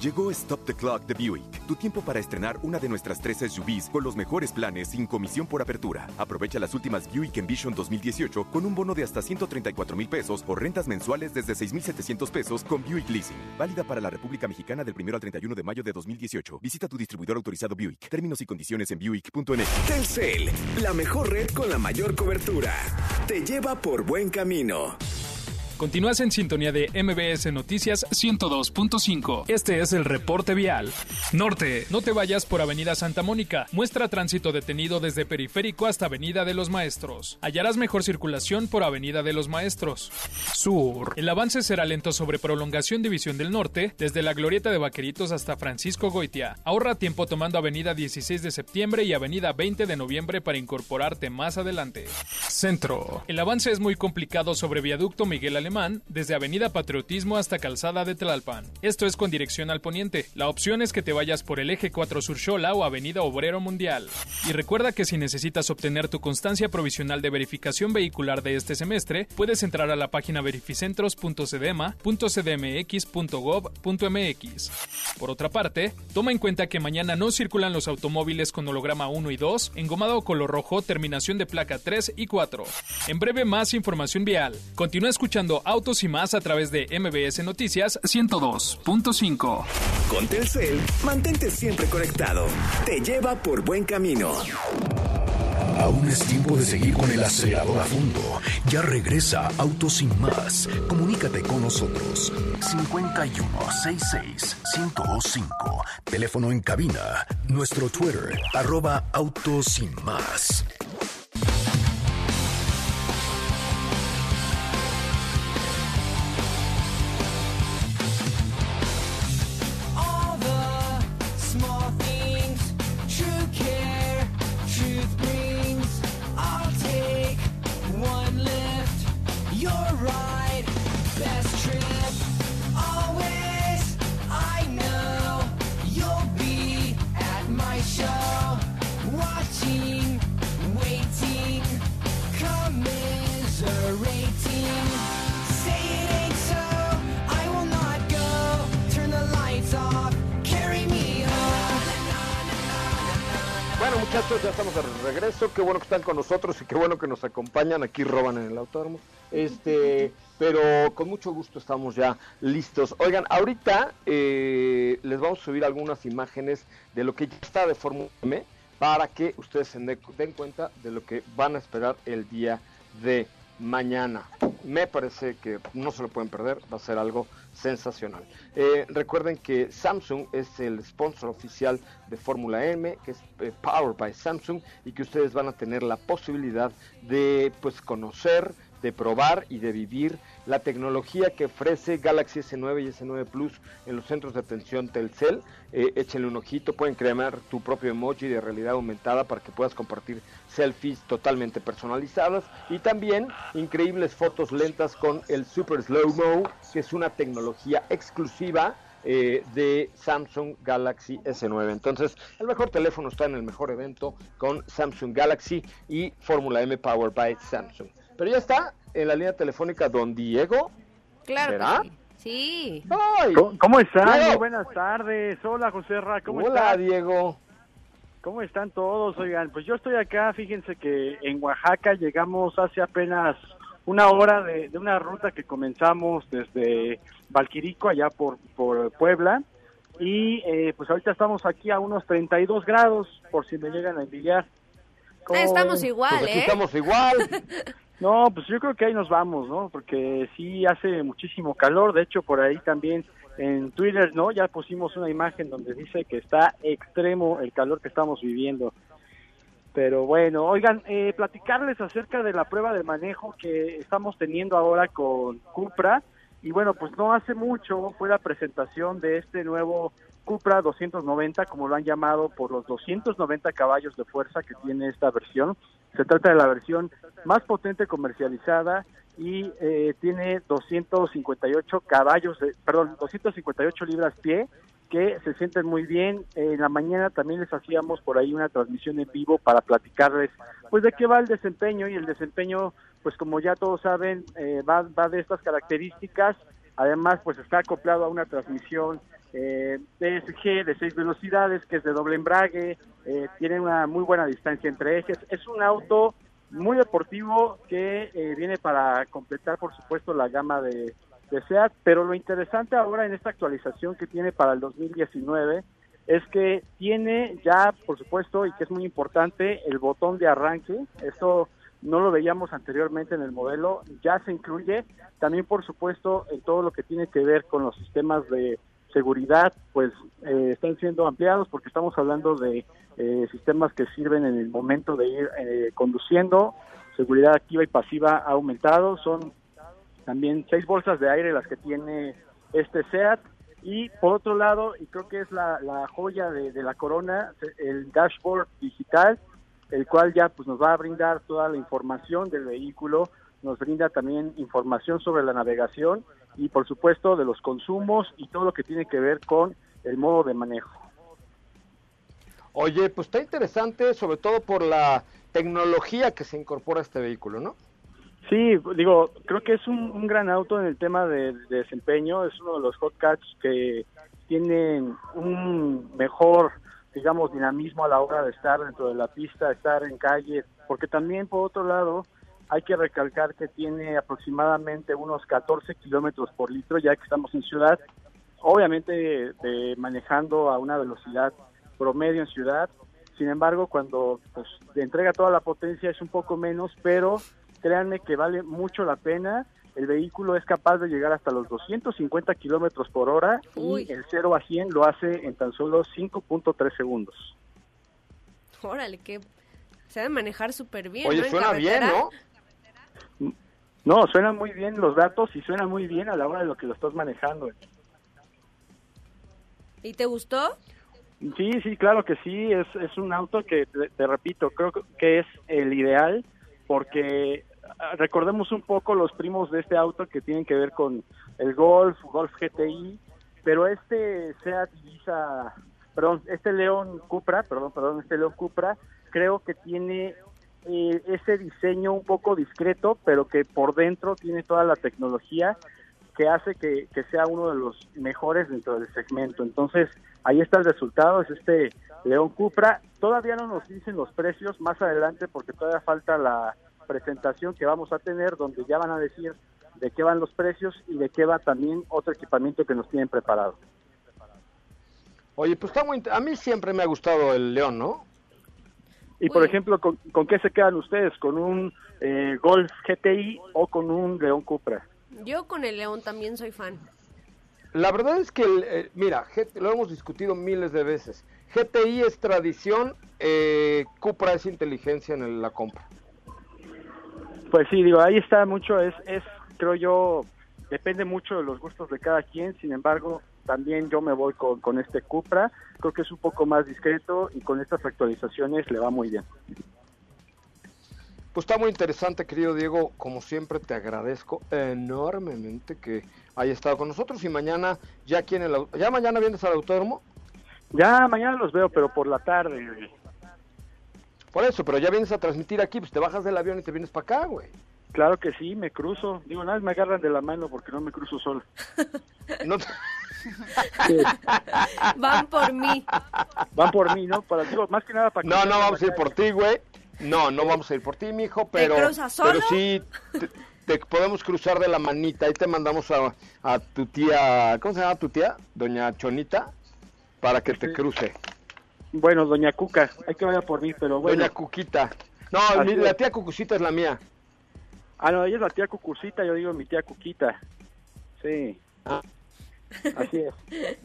Llegó Stop the Clock de Buick, tu tiempo para estrenar una de nuestras tres S U Vs con los mejores planes sin comisión por apertura. Aprovecha las últimas Buick Envision dos mil dieciocho con un bono de hasta ciento treinta y cuatro mil pesos o rentas mensuales desde seis mil setecientos pesos con Buick Leasing. Válida para la República Mexicana del primero al treinta y uno de mayo de dos mil dieciocho. Visita tu distribuidor autorizado Buick. Términos y condiciones en buick punto m x. Telcel, la mejor red con la mayor cobertura. Te lleva por buen camino. Continúas en sintonía de M B S Noticias ciento dos punto cinco. Este es el reporte vial. Norte, no te vayas por Avenida Santa Mónica. Muestra tránsito detenido desde Periférico hasta Avenida de los Maestros. Hallarás mejor circulación por Avenida de los Maestros. Sur, el avance será lento sobre Prolongación División del Norte, desde la Glorieta de Vaqueritos hasta Francisco Goitia. Ahorra tiempo tomando Avenida dieciséis de septiembre y Avenida veinte de noviembre para incorporarte más adelante. Centro, el avance es muy complicado sobre Viaducto Miguel Alemán, desde Avenida Patriotismo hasta Calzada de Tlalpan. Esto es con dirección al poniente. La opción es que te vayas por el Eje cuatro Sur Xola o Avenida Obrero Mundial. Y recuerda que si necesitas obtener tu constancia provisional de verificación vehicular de este semestre, puedes entrar a la página verificentros punto sedema punto c d m x punto gov punto m x. Por otra parte, toma en cuenta que mañana no circulan los automóviles con holograma uno y dos, engomado color rojo, terminación de placa tres y cuatro. En breve, más información vial. Continúa escuchando Autos y Más a través de M B S Noticias ciento dos punto cinco. Con Telcel, mantente siempre conectado. Te lleva por buen camino. Aún es tiempo de seguir con el acelerador a fondo. Ya regresa Autos y Más. Comunícate con nosotros. cincuenta y uno sesenta y seis, ciento veinticinco. Teléfono en cabina. Nuestro Twitter, arroba Autos y Más. Muchachos, ya estamos de regreso, qué bueno que están con nosotros y qué bueno que nos acompañan, aquí roban en el autódromo, este, pero con mucho gusto estamos ya listos. Oigan, ahorita eh, les vamos a subir algunas imágenes de lo que ya está de Fórmula M para que ustedes se den cuenta de lo que van a esperar el día de mañana. Me parece que no se lo pueden perder, va a ser algo sensacional. Eh, recuerden que Samsung es el sponsor oficial de Fórmula M, que es eh, Powered by Samsung, y que ustedes van a tener la posibilidad de pues conocer, de probar y de vivir la tecnología que ofrece Galaxy ese nueve y ese nueve Plus en los centros de atención Telcel. Eh, échenle un ojito, pueden crear tu propio emoji de realidad aumentada para que puedas compartir selfies totalmente personalizadas y también increíbles fotos lentas con el Super Slow Mo, que es una tecnología exclusiva eh, de Samsung Galaxy ese nueve. Entonces, el mejor teléfono está en el mejor evento con Samsung Galaxy y Fórmula M Powered by Samsung. Pero ya está en la línea telefónica don Diego. Claro. ¿Será? Que sí. Sí. Ay, ¿Cómo, cómo están? Diego. Muy buenas tardes. Hola, José Ra, ¿cómo Hola, estás? Diego. ¿Cómo están todos? Oigan, pues yo estoy acá, fíjense que en Oaxaca llegamos hace apenas una hora de, de una ruta que comenzamos desde Valquirico, allá por, por Puebla, y eh, pues ahorita estamos aquí a unos treinta y dos grados, por si me llegan a envidiar. Estamos igual, pues aquí ¿eh? Estamos igual. No, pues yo creo que ahí nos vamos, ¿no? Porque sí hace muchísimo calor, de hecho por ahí también en Twitter, ¿no? Ya pusimos una imagen donde dice que está extremo el calor que estamos viviendo. Pero bueno, oigan, eh, platicarles acerca de la prueba de manejo que estamos teniendo ahora con Cupra. Y bueno, pues no hace mucho fue la presentación de este nuevo Cupra doscientos noventa, como lo han llamado, por los doscientos noventa caballos de fuerza que tiene esta versión. Se trata de la versión más potente comercializada y eh, tiene doscientos cincuenta y ocho caballos, de, perdón, doscientos cincuenta y ocho libras-pie, que se sienten muy bien. En la mañana también les hacíamos por ahí una transmisión en vivo para platicarles pues de qué va el desempeño, y el desempeño, pues como ya todos saben, eh, va, va de estas características. Además, pues está acoplado a una transmisión eh, D S G de seis velocidades, que es de doble embrague, eh, tiene una muy buena distancia entre ejes. Es un auto muy deportivo que eh, viene para completar, por supuesto, la gama de, de SEAT, pero lo interesante ahora en esta actualización que tiene para el dos mil diecinueve es que tiene ya, por supuesto, y que es muy importante, el botón de arranque. Esto no lo veíamos anteriormente en el modelo, ya se incluye. También, por supuesto, en todo lo que tiene que ver con los sistemas de seguridad, pues eh, están siendo ampliados, porque estamos hablando de eh, sistemas que sirven en el momento de ir eh, conduciendo. Seguridad activa y pasiva ha aumentado, son también seis bolsas de aire las que tiene este SEAT. Y por otro lado, y creo que es la, la joya de, de la corona, el dashboard digital, el cual ya pues nos va a brindar toda la información del vehículo, nos brinda también información sobre la navegación y por supuesto de los consumos y todo lo que tiene que ver con el modo de manejo. Oye, pues está interesante, sobre todo por la tecnología que se incorpora a este vehículo, ¿no? Sí, digo, creo que es un, un gran auto en el tema de, de desempeño, es uno de los hot cats que tienen un mejor, digamos, dinamismo a la hora de estar dentro de la pista, estar en calle, porque también, por otro lado, hay que recalcar que tiene aproximadamente unos catorce kilómetros por litro, ya que estamos en ciudad, obviamente eh, manejando a una velocidad promedio en ciudad. Sin embargo, cuando pues, le entrega toda la potencia es un poco menos, pero créanme que vale mucho la pena. El vehículo es capaz de llegar hasta los doscientos cincuenta kilómetros por hora. Uy. Y el cero a cien lo hace en tan solo cinco punto tres segundos. Órale, que se debe manejar súper bien. Oye, ¿no? Suena bien, ¿no? No, suenan muy bien los datos y suena muy bien a la hora de lo que lo estás manejando. ¿Y te gustó? Sí, sí, claro que sí. Es, es un auto que, te, te repito, creo que es el ideal, porque recordemos un poco los primos de este auto que tienen que ver con el Golf, Golf G T I, pero este Seat Ibiza, perdón, este León Cupra, perdón, perdón, este León Cupra, creo que tiene eh, ese diseño un poco discreto, pero que por dentro tiene toda la tecnología que hace que, que sea uno de los mejores dentro del segmento. Entonces, ahí está el resultado, es este León Cupra. Todavía no nos dicen los precios más adelante porque todavía falta la presentación que vamos a tener, donde ya van a decir de qué van los precios y de qué va también otro equipamiento que nos tienen preparado. Oye, pues está muy... A mí siempre me ha gustado el León, ¿no? Y por Uy. ejemplo, ¿con, ¿con qué se quedan ustedes? ¿Con un eh, Golf G T I o con un León Cupra? Yo con el León también soy fan. La verdad es que, el, eh, mira, G- lo hemos discutido miles de veces. G T I es tradición, eh, Cupra es inteligencia en el, la compra. Pues sí, digo, ahí está mucho, es, es, creo yo, depende mucho de los gustos de cada quien. Sin embargo, también yo me voy con, con este Cupra. Creo que es un poco más discreto y con estas actualizaciones le va muy bien. Pues está muy interesante, querido Diego. Como siempre, te agradezco enormemente que haya estado con nosotros. Y mañana, ya aquí en el... ¿Ya mañana vienes al autódromo? Ya, mañana los veo, pero por la tarde, güey. Por eso, pero ya vienes a transmitir aquí, pues te bajas del avión y te vienes para acá, güey. Claro que sí, me cruzo. Digo, nada, me agarran de la mano porque no me cruzo solo. No te... Sí. Van por mí. Van por mí, ¿no? Para, digo, más que nada para... No, no vamos a ir por ti, güey. No, no vamos a ir por ti, mijo, pero... ¿Te cruzas solo? Pero sí, te, te podemos cruzar de la manita. Ahí te mandamos a, a tu tía... ¿Cómo se llama tu tía? Doña Chonita, para que te cruce. Bueno, doña Cuca, hay que vaya por mí, pero bueno. Doña Cuquita. No, mi, la tía Cucucita es la mía. Ah, no, ella es la tía Cucucita, yo digo mi tía Cuquita. Sí. Ah. Así es.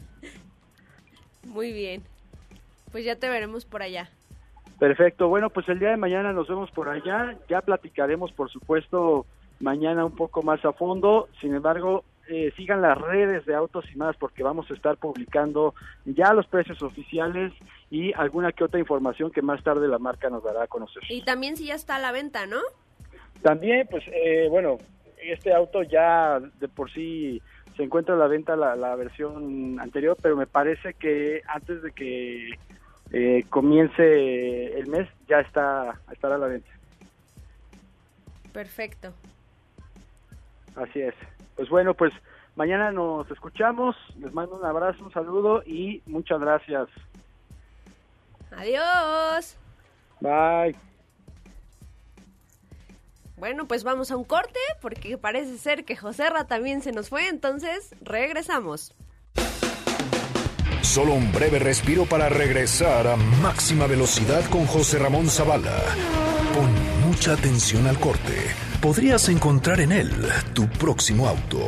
Muy bien. Pues ya te veremos por allá. Perfecto. Bueno, pues el día de mañana nos vemos por allá. Ya platicaremos, por supuesto, mañana un poco más a fondo. Sin embargo, eh, sigan las redes de Autos y Más porque vamos a estar publicando ya los precios oficiales y alguna que otra información que más tarde la marca nos dará a conocer. Y también si ya está a la venta, ¿no? También, pues, eh, bueno, este auto ya de por sí se encuentra a la venta la, la versión anterior, pero me parece que antes de que eh, comience el mes ya está estará a la venta. Perfecto. Así es. Pues bueno, pues Mañana nos escuchamos, les mando un abrazo, un saludo y muchas gracias. Adiós. Bye. Bueno, pues vamos a un corte porque parece ser que Joserra también se nos fue, entonces regresamos. Solo un breve respiro para regresar a máxima velocidad con José Ramón Zavala. Pon mucha atención al corte. Podrías encontrar en él tu próximo auto.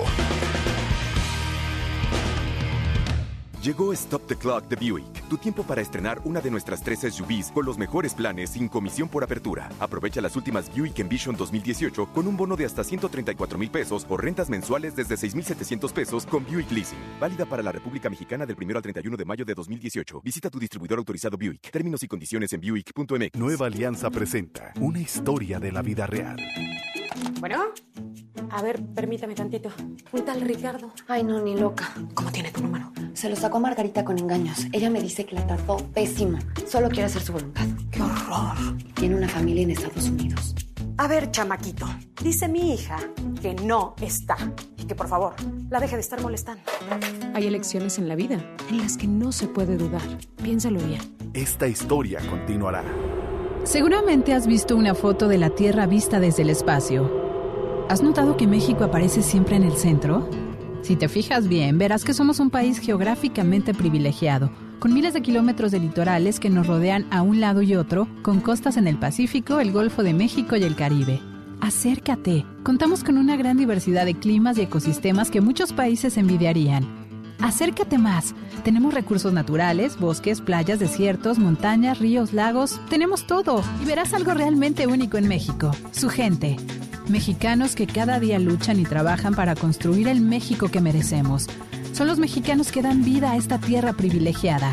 Llegó Stop the Clock de Buick, tu tiempo para estrenar una de nuestras tres S U Vs con los mejores planes sin comisión por apertura. Aprovecha las últimas Buick Envision dos mil dieciocho con un bono de hasta ciento treinta y cuatro mil pesos o rentas mensuales desde seis mil setecientos pesos con Buick Leasing. Válida para la República Mexicana del primero al treinta y uno de mayo de dos mil dieciocho. Visita tu distribuidor autorizado Buick. Términos y condiciones en buick punto m x. Nueva Alianza presenta una historia de la vida real. Bueno, a ver, permítame tantito. Un tal Ricardo. Ay, no, ni loca. ¿Cómo tiene tu número? Se lo sacó Margarita con engaños. Ella me dice que la trató pésimo. Solo quiere hacer su voluntad. ¡Qué horror! Tiene una familia en Estados Unidos. A ver, chamaquito. Dice mi hija que no está. Y que por favor, la deje de estar molestando. Hay elecciones en la vida en las que no se puede dudar. Piénsalo bien. Esta historia continuará. Seguramente has visto una foto de la Tierra vista desde el espacio. ¿Has notado que México aparece siempre en el centro? Si te fijas bien, verás que somos un país geográficamente privilegiado, con miles de kilómetros de litorales que nos rodean a un lado y otro, con costas en el Pacífico, el Golfo de México y el Caribe. Acércate. Contamos con una gran diversidad de climas y ecosistemas que muchos países envidiarían. Acércate más. Tenemos recursos naturales, bosques, playas, desiertos, montañas, ríos, lagos. Tenemos todo. Y verás algo realmente único en México. Su gente. Mexicanos que cada día luchan y trabajan para construir el México que merecemos. Son los mexicanos que dan vida a esta tierra privilegiada.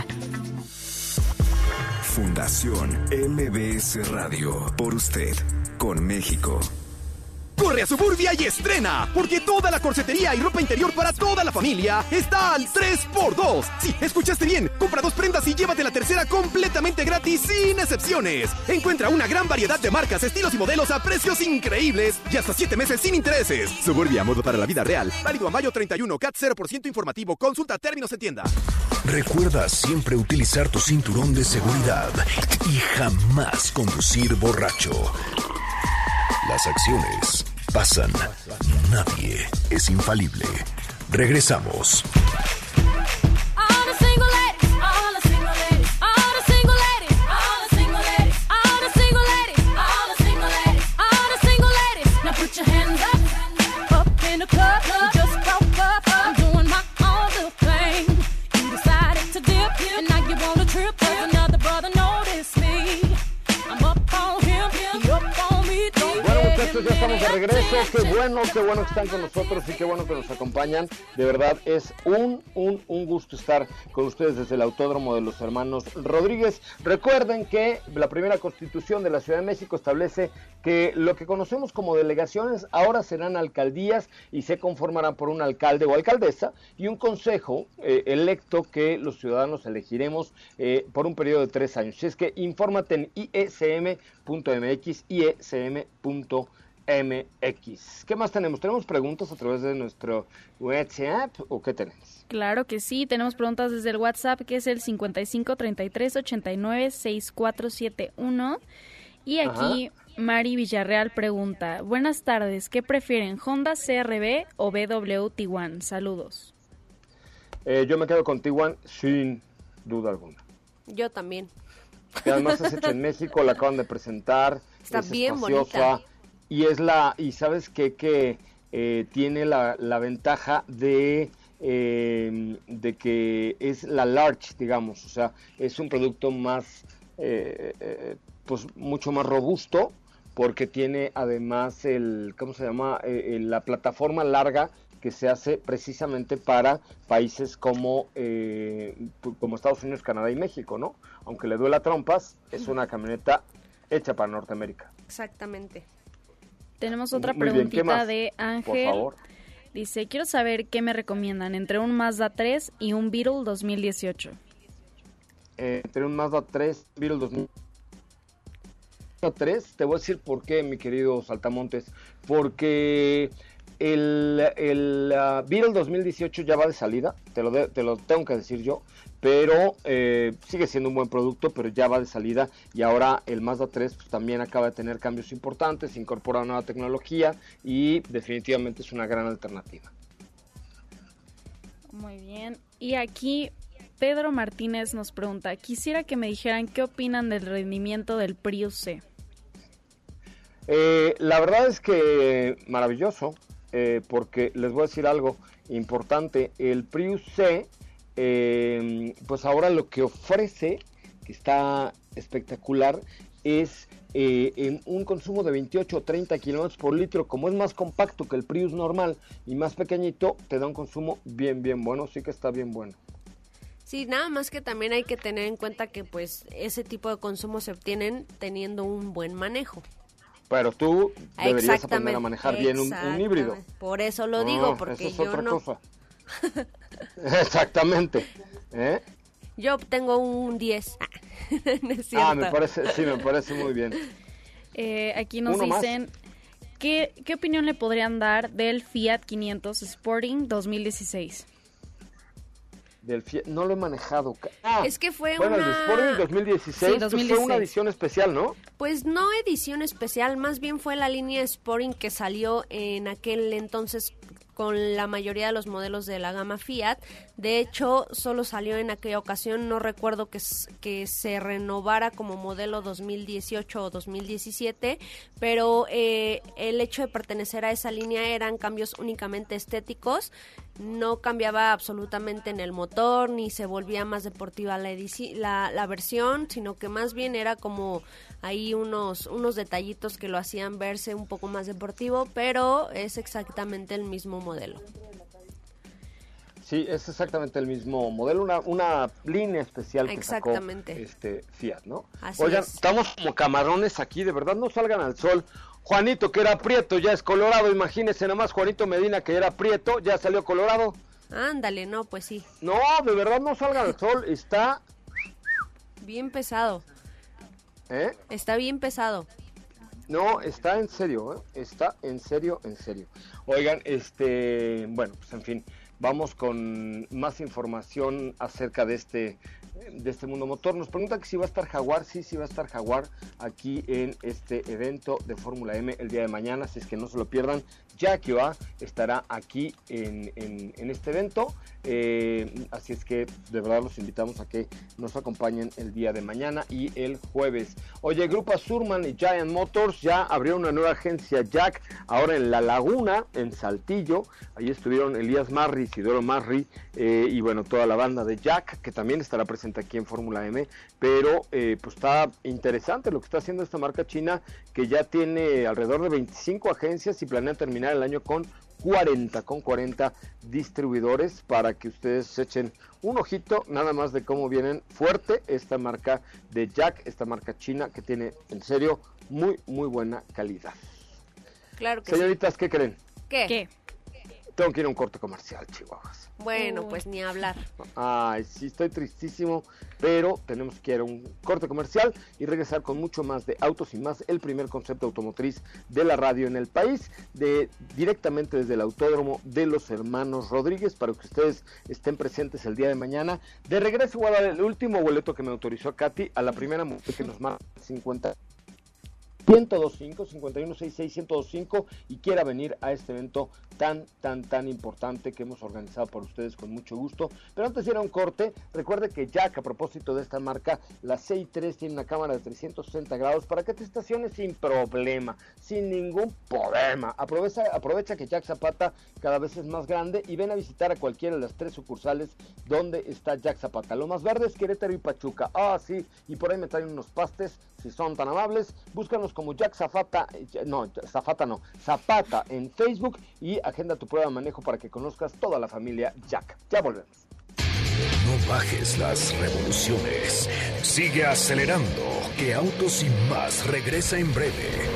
Fundación M B S Radio. Por usted, con México. Corre a Suburbia y estrena, porque toda la corsetería y ropa interior para toda la familia está al tres por dos. Sí, escuchaste bien. Compra dos prendas y llévate la tercera completamente gratis, sin excepciones. Encuentra una gran variedad de marcas, estilos y modelos a precios increíbles y hasta siete meses sin intereses. Suburbia, modo para la vida real. Válido a mayo treinta y uno, C A T cero por ciento informativo. Consulta términos en tienda. Recuerda siempre utilizar tu cinturón de seguridad y jamás conducir borracho. Las acciones pasan. Nadie es infalible. Regresamos. Ya estamos de regreso, qué bueno, qué bueno que están con nosotros y qué bueno que nos acompañan. De verdad es un, un, un gusto estar con ustedes desde el Autódromo de los Hermanos Rodríguez. Recuerden que la primera Constitución de la Ciudad de México establece que lo que conocemos como delegaciones ahora serán alcaldías y se conformarán por un alcalde o alcaldesa y un consejo eh, electo que los ciudadanos elegiremos eh, por un periodo de tres años. Si es que infórmate en i e c m punto m x, i e c m punto m x. ¿Qué más tenemos? ¿Tenemos preguntas a través de nuestro WhatsApp o qué tenemos? Claro que sí, tenemos preguntas desde el WhatsApp, que es el cincuenta y cinco, treinta y tres, ochenta y nueve, sesenta y cuatro setenta y uno. Y aquí Ajá. Mari Villarreal pregunta: buenas tardes, ¿qué prefieren, Honda C R V o B W Tiguan? Saludos. Eh, yo me quedo con Tiguan sin duda alguna. Yo también. Que además es hecha en México, la acaban de presentar. Está es bien espaciosa, bonita. Y es la, y sabes qué, que eh, tiene la, la ventaja de, eh, de que es la large, digamos, o sea, es un producto más, eh, eh, pues mucho más robusto, porque tiene además el, ¿cómo se llama? Eh, la plataforma larga que se hace precisamente para países como, eh, como Estados Unidos, Canadá y México, ¿no? Aunque le duela trompas, es una camioneta hecha para Norteamérica. Exactamente. Tenemos otra Muy preguntita bien, de Ángel. Por favor. Dice, quiero saber qué me recomiendan entre un Mazda tres y un Beetle dos mil dieciocho. Eh, entre un Mazda tres, Beetle dos mil dieciocho. Te voy a decir por qué, mi querido Saltamontes. Porque el, el uh, Beetle dos mil dieciocho ya va de salida, te lo, de, te lo tengo que decir yo, pero eh, sigue siendo un buen producto, pero ya va de salida. Y ahora el Mazda tres pues, también acaba de tener cambios importantes, incorpora nueva tecnología y definitivamente es una gran alternativa. Muy bien, y aquí Pedro Martínez nos pregunta, quisiera que me dijeran qué opinan del rendimiento del Prius C. Eh, la verdad es que maravilloso, eh, porque les voy a decir algo importante, el Prius C, eh, pues ahora lo que ofrece, que está espectacular, es eh, en un consumo de veintiocho o treinta kilómetros por litro. Como es más compacto que el Prius normal y más pequeñito, te da un consumo bien, bien bueno, sí que está bien bueno. Sí, nada más que también hay que tener en cuenta que pues ese tipo de consumos se obtienen teniendo un buen manejo. Pero tú deberías aprender a manejar bien un, un híbrido. Por eso lo digo, no, porque eso es yo otra no. Cosa. Exactamente. ¿Eh? Yo tengo un diez. No es cierto. Ah, me parece, sí, me parece muy bien. Eh, aquí nos Uno dicen, ¿qué, ¿qué opinión le podrían dar del Fiat quinientos Sporting dos mil dieciséis? Del Fiat, no lo he manejado. Ah, es que fue bueno, una... el de Sporting dos mil dieciséis, Sí, dos mil dieciséis. Pues fue una edición especial, ¿no? Pues no edición especial, más bien fue la línea Sporting que salió en aquel entonces con la mayoría de los modelos de la gama Fiat. De hecho, solo salió en aquella ocasión, no recuerdo que, que se renovara como modelo dos mil dieciocho o dos mil diecisiete, pero eh, el hecho de pertenecer a esa línea eran cambios únicamente estéticos, no cambiaba absolutamente en el motor, ni se volvía más deportiva la, edici- la, la versión, sino que más bien era como ahí unos, unos detallitos que lo hacían verse un poco más deportivo, pero es exactamente el mismo modelo. Sí, es exactamente el mismo modelo, una, una línea especial que exactamente. sacó este Fiat, ¿no? Así Oigan, es. Estamos como camarones aquí, de verdad, no salgan al sol. Juanito, que era prieto, ya es colorado, imagínense nomás, Juanito Medina, que era prieto, ya salió colorado. Ándale, no, pues sí. No, de verdad, no salgan al sol, está... Bien pesado. ¿Eh? Está bien pesado. No, está en serio, ¿eh? Está en serio, en serio. Oigan, este, bueno, pues en fin, vamos con más información acerca de este, de este mundo motor. Nos preguntan que si va a estar Jaguar, sí, sí va a estar Jaguar aquí en este evento de Fórmula M el día de mañana, así es que no se lo pierdan. Jaguar estará aquí en, en, en este evento, eh, así es que de verdad los invitamos a que nos acompañen el día de mañana y el jueves. Oye, Grupo Surman y Giant Motors ya abrieron una nueva agencia Jack, ahora en La Laguna, en Saltillo. Ahí estuvieron Elías Marri, Isidoro Marri eh, y bueno, toda la banda de Jack, que también estará presente aquí en Fórmula M, pero eh, pues está interesante lo que está haciendo esta marca china, que ya tiene alrededor de veinticinco agencias y planea terminar el año con cuarenta, con cuarenta distribuidores, para que ustedes echen un ojito nada más de cómo vienen fuerte esta marca de Jack, esta marca china que tiene en serio muy muy buena calidad. Claro que Señoritas, sí. ¿Qué creen? ¿Qué? ¿Qué? Tengo que ir a un corte comercial, chihuahuas. Bueno, uh. pues ni hablar. Ay, sí, estoy tristísimo, pero tenemos que ir a un corte comercial y regresar con mucho más de Autos y Más, el primer concepto automotriz de la radio en el país, de directamente desde el Autódromo de los Hermanos Rodríguez, para que ustedes estén presentes el día de mañana. De regreso voy a dar el último boleto que me autorizó Katy a la primera mujer que nos manda cincuenta ciento veinticinco, cincuenta y uno sesenta y seis, ciento veinticinco y quiera venir a este evento tan, tan, tan importante que hemos organizado por ustedes con mucho gusto. Pero antes de ir a un corte, recuerde que Jack, a propósito de esta marca, la C I tres tiene una cámara de trescientos sesenta grados para que te estaciones sin problema, sin ningún problema. Aprovecha, aprovecha que Jack Zapata cada vez es más grande y ven a visitar a cualquiera de las tres sucursales donde está Jack Zapata. Lomas Verdes, Querétaro y Pachuca. Ah, sí, y por ahí me traen unos pastes, si son tan amables. Búscanos como Jack Zapata, no, Zapata no, Zapata en Facebook y agenda tu prueba de manejo para que conozcas toda la familia Jack. Ya volvemos. No bajes las revoluciones. Sigue acelerando, que Autos y Más regresa en breve.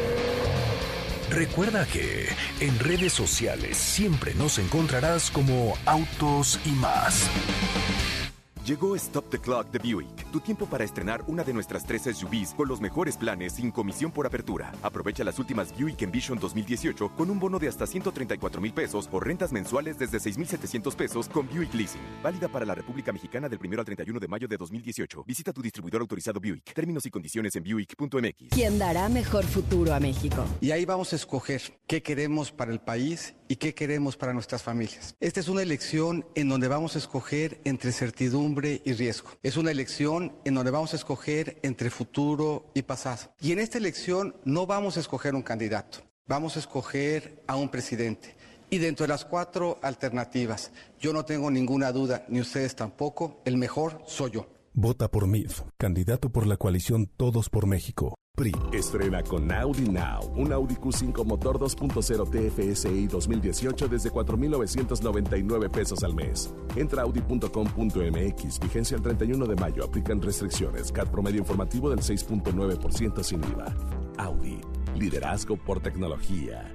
Recuerda que en redes sociales siempre nos encontrarás como Autos y Más. Llegó Stop the Clock de Buick. Tu tiempo para estrenar una de nuestras tres S U Vs con los mejores planes sin comisión por apertura. Aprovecha las últimas Buick Envision dos mil dieciocho con un bono de hasta ciento treinta y cuatro mil pesos o rentas mensuales desde seis mil setecientos pesos con Buick Leasing. Válida para la República Mexicana del primero al treinta y uno de mayo de dos mil dieciocho. Visita tu distribuidor autorizado Buick. Términos y condiciones en buick punto m x. ¿Quién dará mejor futuro a México? Y ahí vamos a escoger qué queremos para el país y qué queremos para nuestras familias. Esta es una elección en donde vamos a escoger entre certidumbre y riesgo. Es una elección en donde vamos a escoger entre futuro y pasado. Y en esta elección no vamos a escoger un candidato, vamos a escoger a un presidente. Y dentro de las cuatro alternativas, yo no tengo ninguna duda, ni ustedes tampoco, el mejor soy yo. Vota por M I F, candidato por la coalición Todos por México. P R I. Estrena con Audi Now, un Audi Q cinco motor dos punto cero T F S I dos mil dieciocho desde cuatro mil novecientos noventa y nueve pesos al mes. Entra a audi punto com punto m x, vigencia el treinta y uno de mayo, aplican restricciones, C A T promedio informativo del seis punto nueve por ciento sin I V A. Audi, liderazgo por tecnología.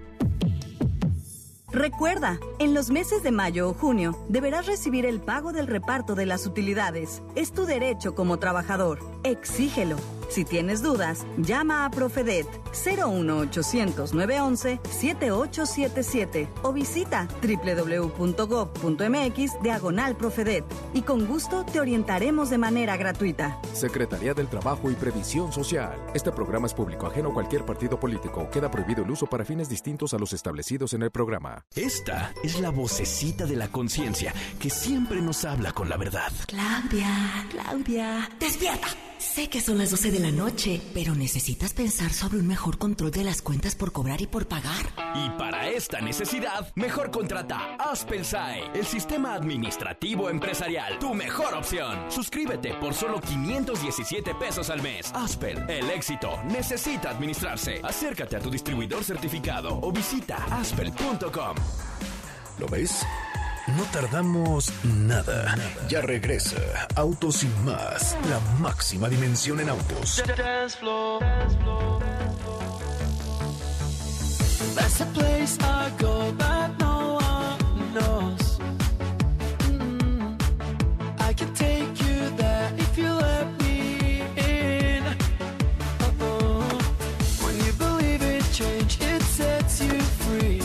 Recuerda, en los meses de mayo o junio deberás recibir el pago del reparto de las utilidades. Es tu derecho como trabajador. Exígelo. Si tienes dudas, llama a Profedet cero uno ochocientos, nueve once, siete ocho siete siete o visita doble u doble u doble u punto gob punto m x diagonal Profedet y con gusto te orientaremos de manera gratuita. Secretaría del Trabajo y Previsión Social. Este programa es público ajeno a cualquier partido político. Queda prohibido el uso para fines distintos a los establecidos en el programa. Esta es la vocecita de la conciencia que siempre nos habla con la verdad. Claudia, Claudia, despierta. Sé que son las doce de la noche, pero necesitas pensar sobre un mejor control de las cuentas por cobrar y por pagar. Y para esta necesidad, mejor contrata Aspelsai, el sistema administrativo empresarial, tu mejor opción. Suscríbete por solo quinientos diecisiete pesos al mes. Aspel, el éxito necesita administrarse. Acércate a tu distribuidor certificado o visita aspel punto com. ¿Lo ves? No tardamos nada. Ya regresa Autos y Más, la máxima dimensión en autos. That's a place I go that no one knows. Mm-hmm. I can take you there if you let me in. Uh-oh. When you believe in change, it sets you free.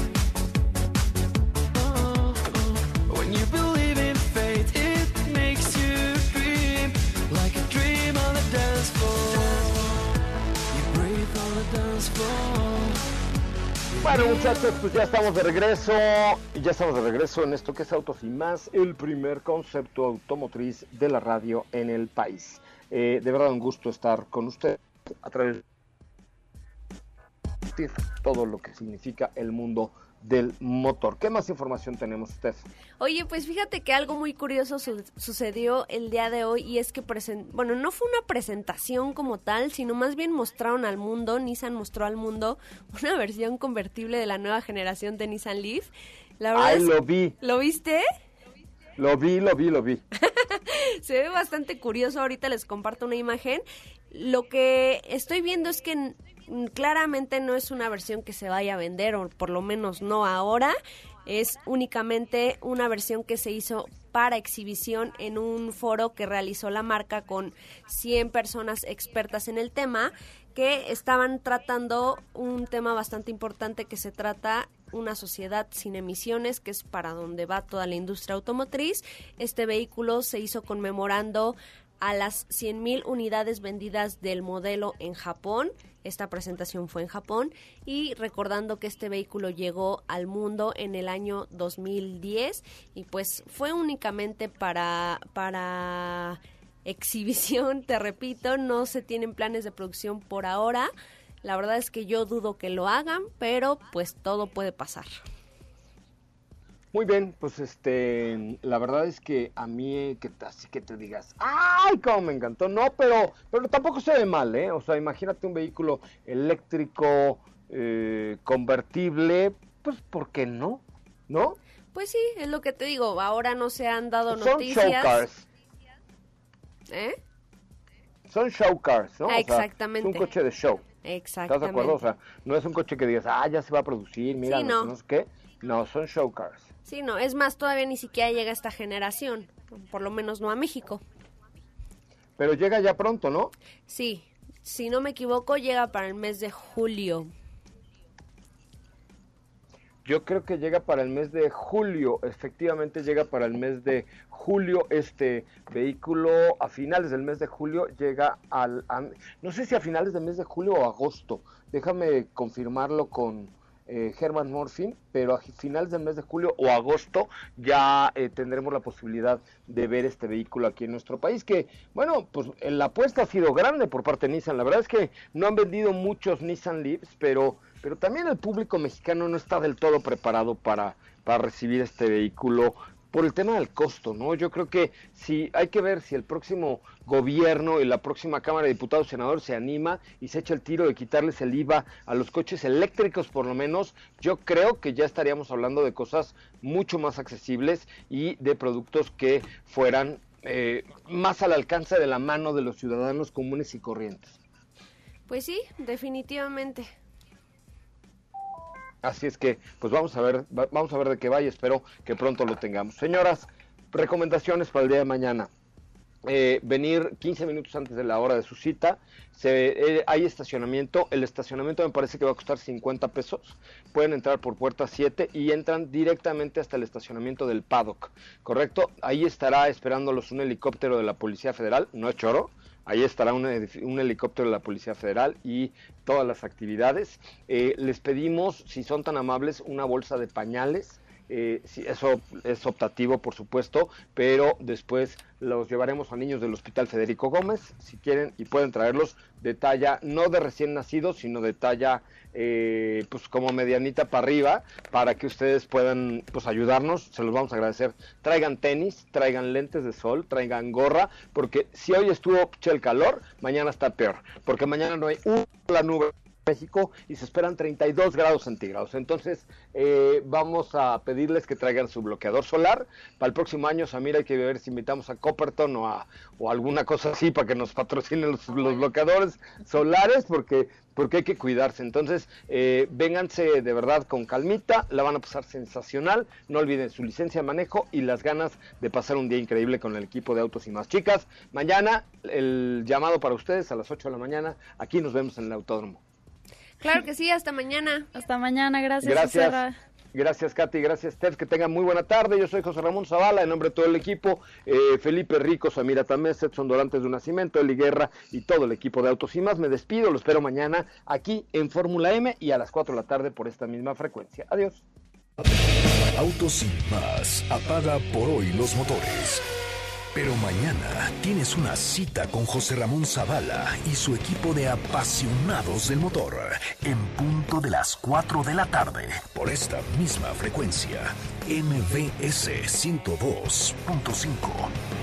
Bueno, muchachos, pues ya estamos de regreso, ya estamos de regreso en esto que es Autos y Más, el primer concepto automotriz de la radio en el país. Eh, de verdad un gusto estar con ustedes a través de todo lo que significa el mundo del motor. ¿Qué más información tenemos, usted? Oye, pues fíjate que algo muy curioso su- sucedió el día de hoy y es que, presen- bueno, no fue una presentación como tal, sino más bien mostraron al mundo, Nissan mostró al mundo una versión convertible de la nueva generación de Nissan Leaf. La verdad Ay, es- lo vi. ¿Lo viste? Lo vi, lo vi, lo vi. Se ve bastante curioso, ahorita les comparto una imagen. Lo que estoy viendo es que n- claramente no es una versión que se vaya a vender, o por lo menos no ahora. Es únicamente una versión que se hizo para exhibición en un foro que realizó la marca con cien personas expertas en el tema, que estaban tratando un tema bastante importante que se trata una sociedad sin emisiones, que es para donde va toda la industria automotriz. Este vehículo se hizo conmemorando a las cien mil unidades vendidas del modelo en Japón. Esta presentación fue en Japón y recordando que este vehículo llegó al mundo en el año dos mil diez y pues fue únicamente para para exhibición, te repito, no se tienen planes de producción por ahora. La verdad es que yo dudo que lo hagan, pero pues todo puede pasar. Muy bien, pues este, la verdad es que a mí, que así que te digas, ¡ay, cómo me encantó! No, pero, pero tampoco se ve mal, ¿eh? O sea, imagínate un vehículo eléctrico, eh, convertible, pues, ¿por qué no? ¿No? Pues sí, es lo que te digo, ahora no se han dado Son noticias. show cars. ¿Eh? Son show cars, ¿no? Ah, O sea, exactamente. es un coche de show. Exactamente. ¿Estás de acuerdo? O sea, no es un coche que digas, ah, ya se va a producir, mira, Sí, no, no. no sé qué. No, son show cars. Sí, no, es más, todavía ni siquiera llega esta generación, por lo menos no a México. pero llega ya pronto, ¿no? Sí, si no me equivoco, llega para el mes de julio. Yo creo que llega para el mes de julio, efectivamente llega para el mes de julio este vehículo, a finales del mes de julio llega al, a, no sé si a finales del mes de julio o agosto, déjame confirmarlo con eh, Herman Morfin, pero a finales del mes de julio o agosto ya eh, tendremos la posibilidad de ver este vehículo aquí en nuestro país, que bueno, pues la apuesta ha sido grande por parte de Nissan, la verdad es que no han vendido muchos Nissan Leafs, pero pero también el público mexicano no está del todo preparado para, para recibir este vehículo por el tema del costo, ¿no? Yo creo que si hay que ver si el próximo gobierno y la próxima Cámara de Diputados y Senadores se anima y se echa el tiro de quitarles el I V A a los coches eléctricos por lo menos, yo creo que ya estaríamos hablando de cosas mucho más accesibles y de productos que fueran eh, más al alcance de la mano de los ciudadanos comunes y corrientes. Pues sí, definitivamente. Así es que, pues vamos a ver, vamos a ver de qué va y espero que pronto lo tengamos. Señoras, recomendaciones para el día de mañana. Eh, venir quince minutos antes de la hora de su cita. Se, eh, hay estacionamiento. El estacionamiento me parece que va a costar cincuenta pesos. Pueden entrar por puerta siete y entran directamente hasta el estacionamiento del paddock, ¿correcto? Ahí estará esperándolos un helicóptero de la Policía Federal, no es choro. Ahí estará un, un helicóptero de la Policía Federal y todas las actividades. Eh, les pedimos, si son tan amables, una bolsa de pañales. Eh, sí, eso es optativo, por supuesto, pero después los llevaremos a niños del Hospital Federico Gómez, si quieren, y pueden traerlos de talla, no de recién nacidos, sino de talla, eh, pues como medianita para arriba, para que ustedes puedan, pues ayudarnos, se los vamos a agradecer. Traigan tenis, traigan lentes de sol, traigan gorra, porque si hoy estuvo el calor, mañana está peor, porque mañana no hay una nube México y se esperan treinta y dos grados centígrados. Entonces eh, vamos a pedirles que traigan su bloqueador solar. Para el próximo año, Samira, hay que ver si invitamos a Copperton o a o alguna cosa así para que nos patrocinen los, los bloqueadores solares, porque porque hay que cuidarse. Entonces eh, vénganse de verdad con calmita, la van a pasar sensacional. No olviden su licencia de manejo y las ganas de pasar un día increíble con el equipo de Autos y Más. Chicas, mañana el llamado para ustedes a las ocho de la mañana. Aquí nos vemos en el autódromo. Claro que sí, hasta mañana. Hasta mañana, gracias. Gracias, Susana. Gracias Katy, gracias Steph, que tengan muy buena tarde. Yo soy José Ramón Zavala, en nombre de todo el equipo, eh, Felipe Rico, Samira Tamés, Edson Dorantes de Nacimiento, Eli Guerra y todo el equipo de Autos y Más. Me despido, lo espero mañana aquí en Fórmula M y a las cuatro de la tarde por esta misma frecuencia. Adiós. Autos y Más apaga por hoy los motores. Pero mañana tienes una cita con José Ramón Zavala y su equipo de apasionados del motor en punto de las cuatro de la tarde por esta misma frecuencia M V S ciento dos punto cinco.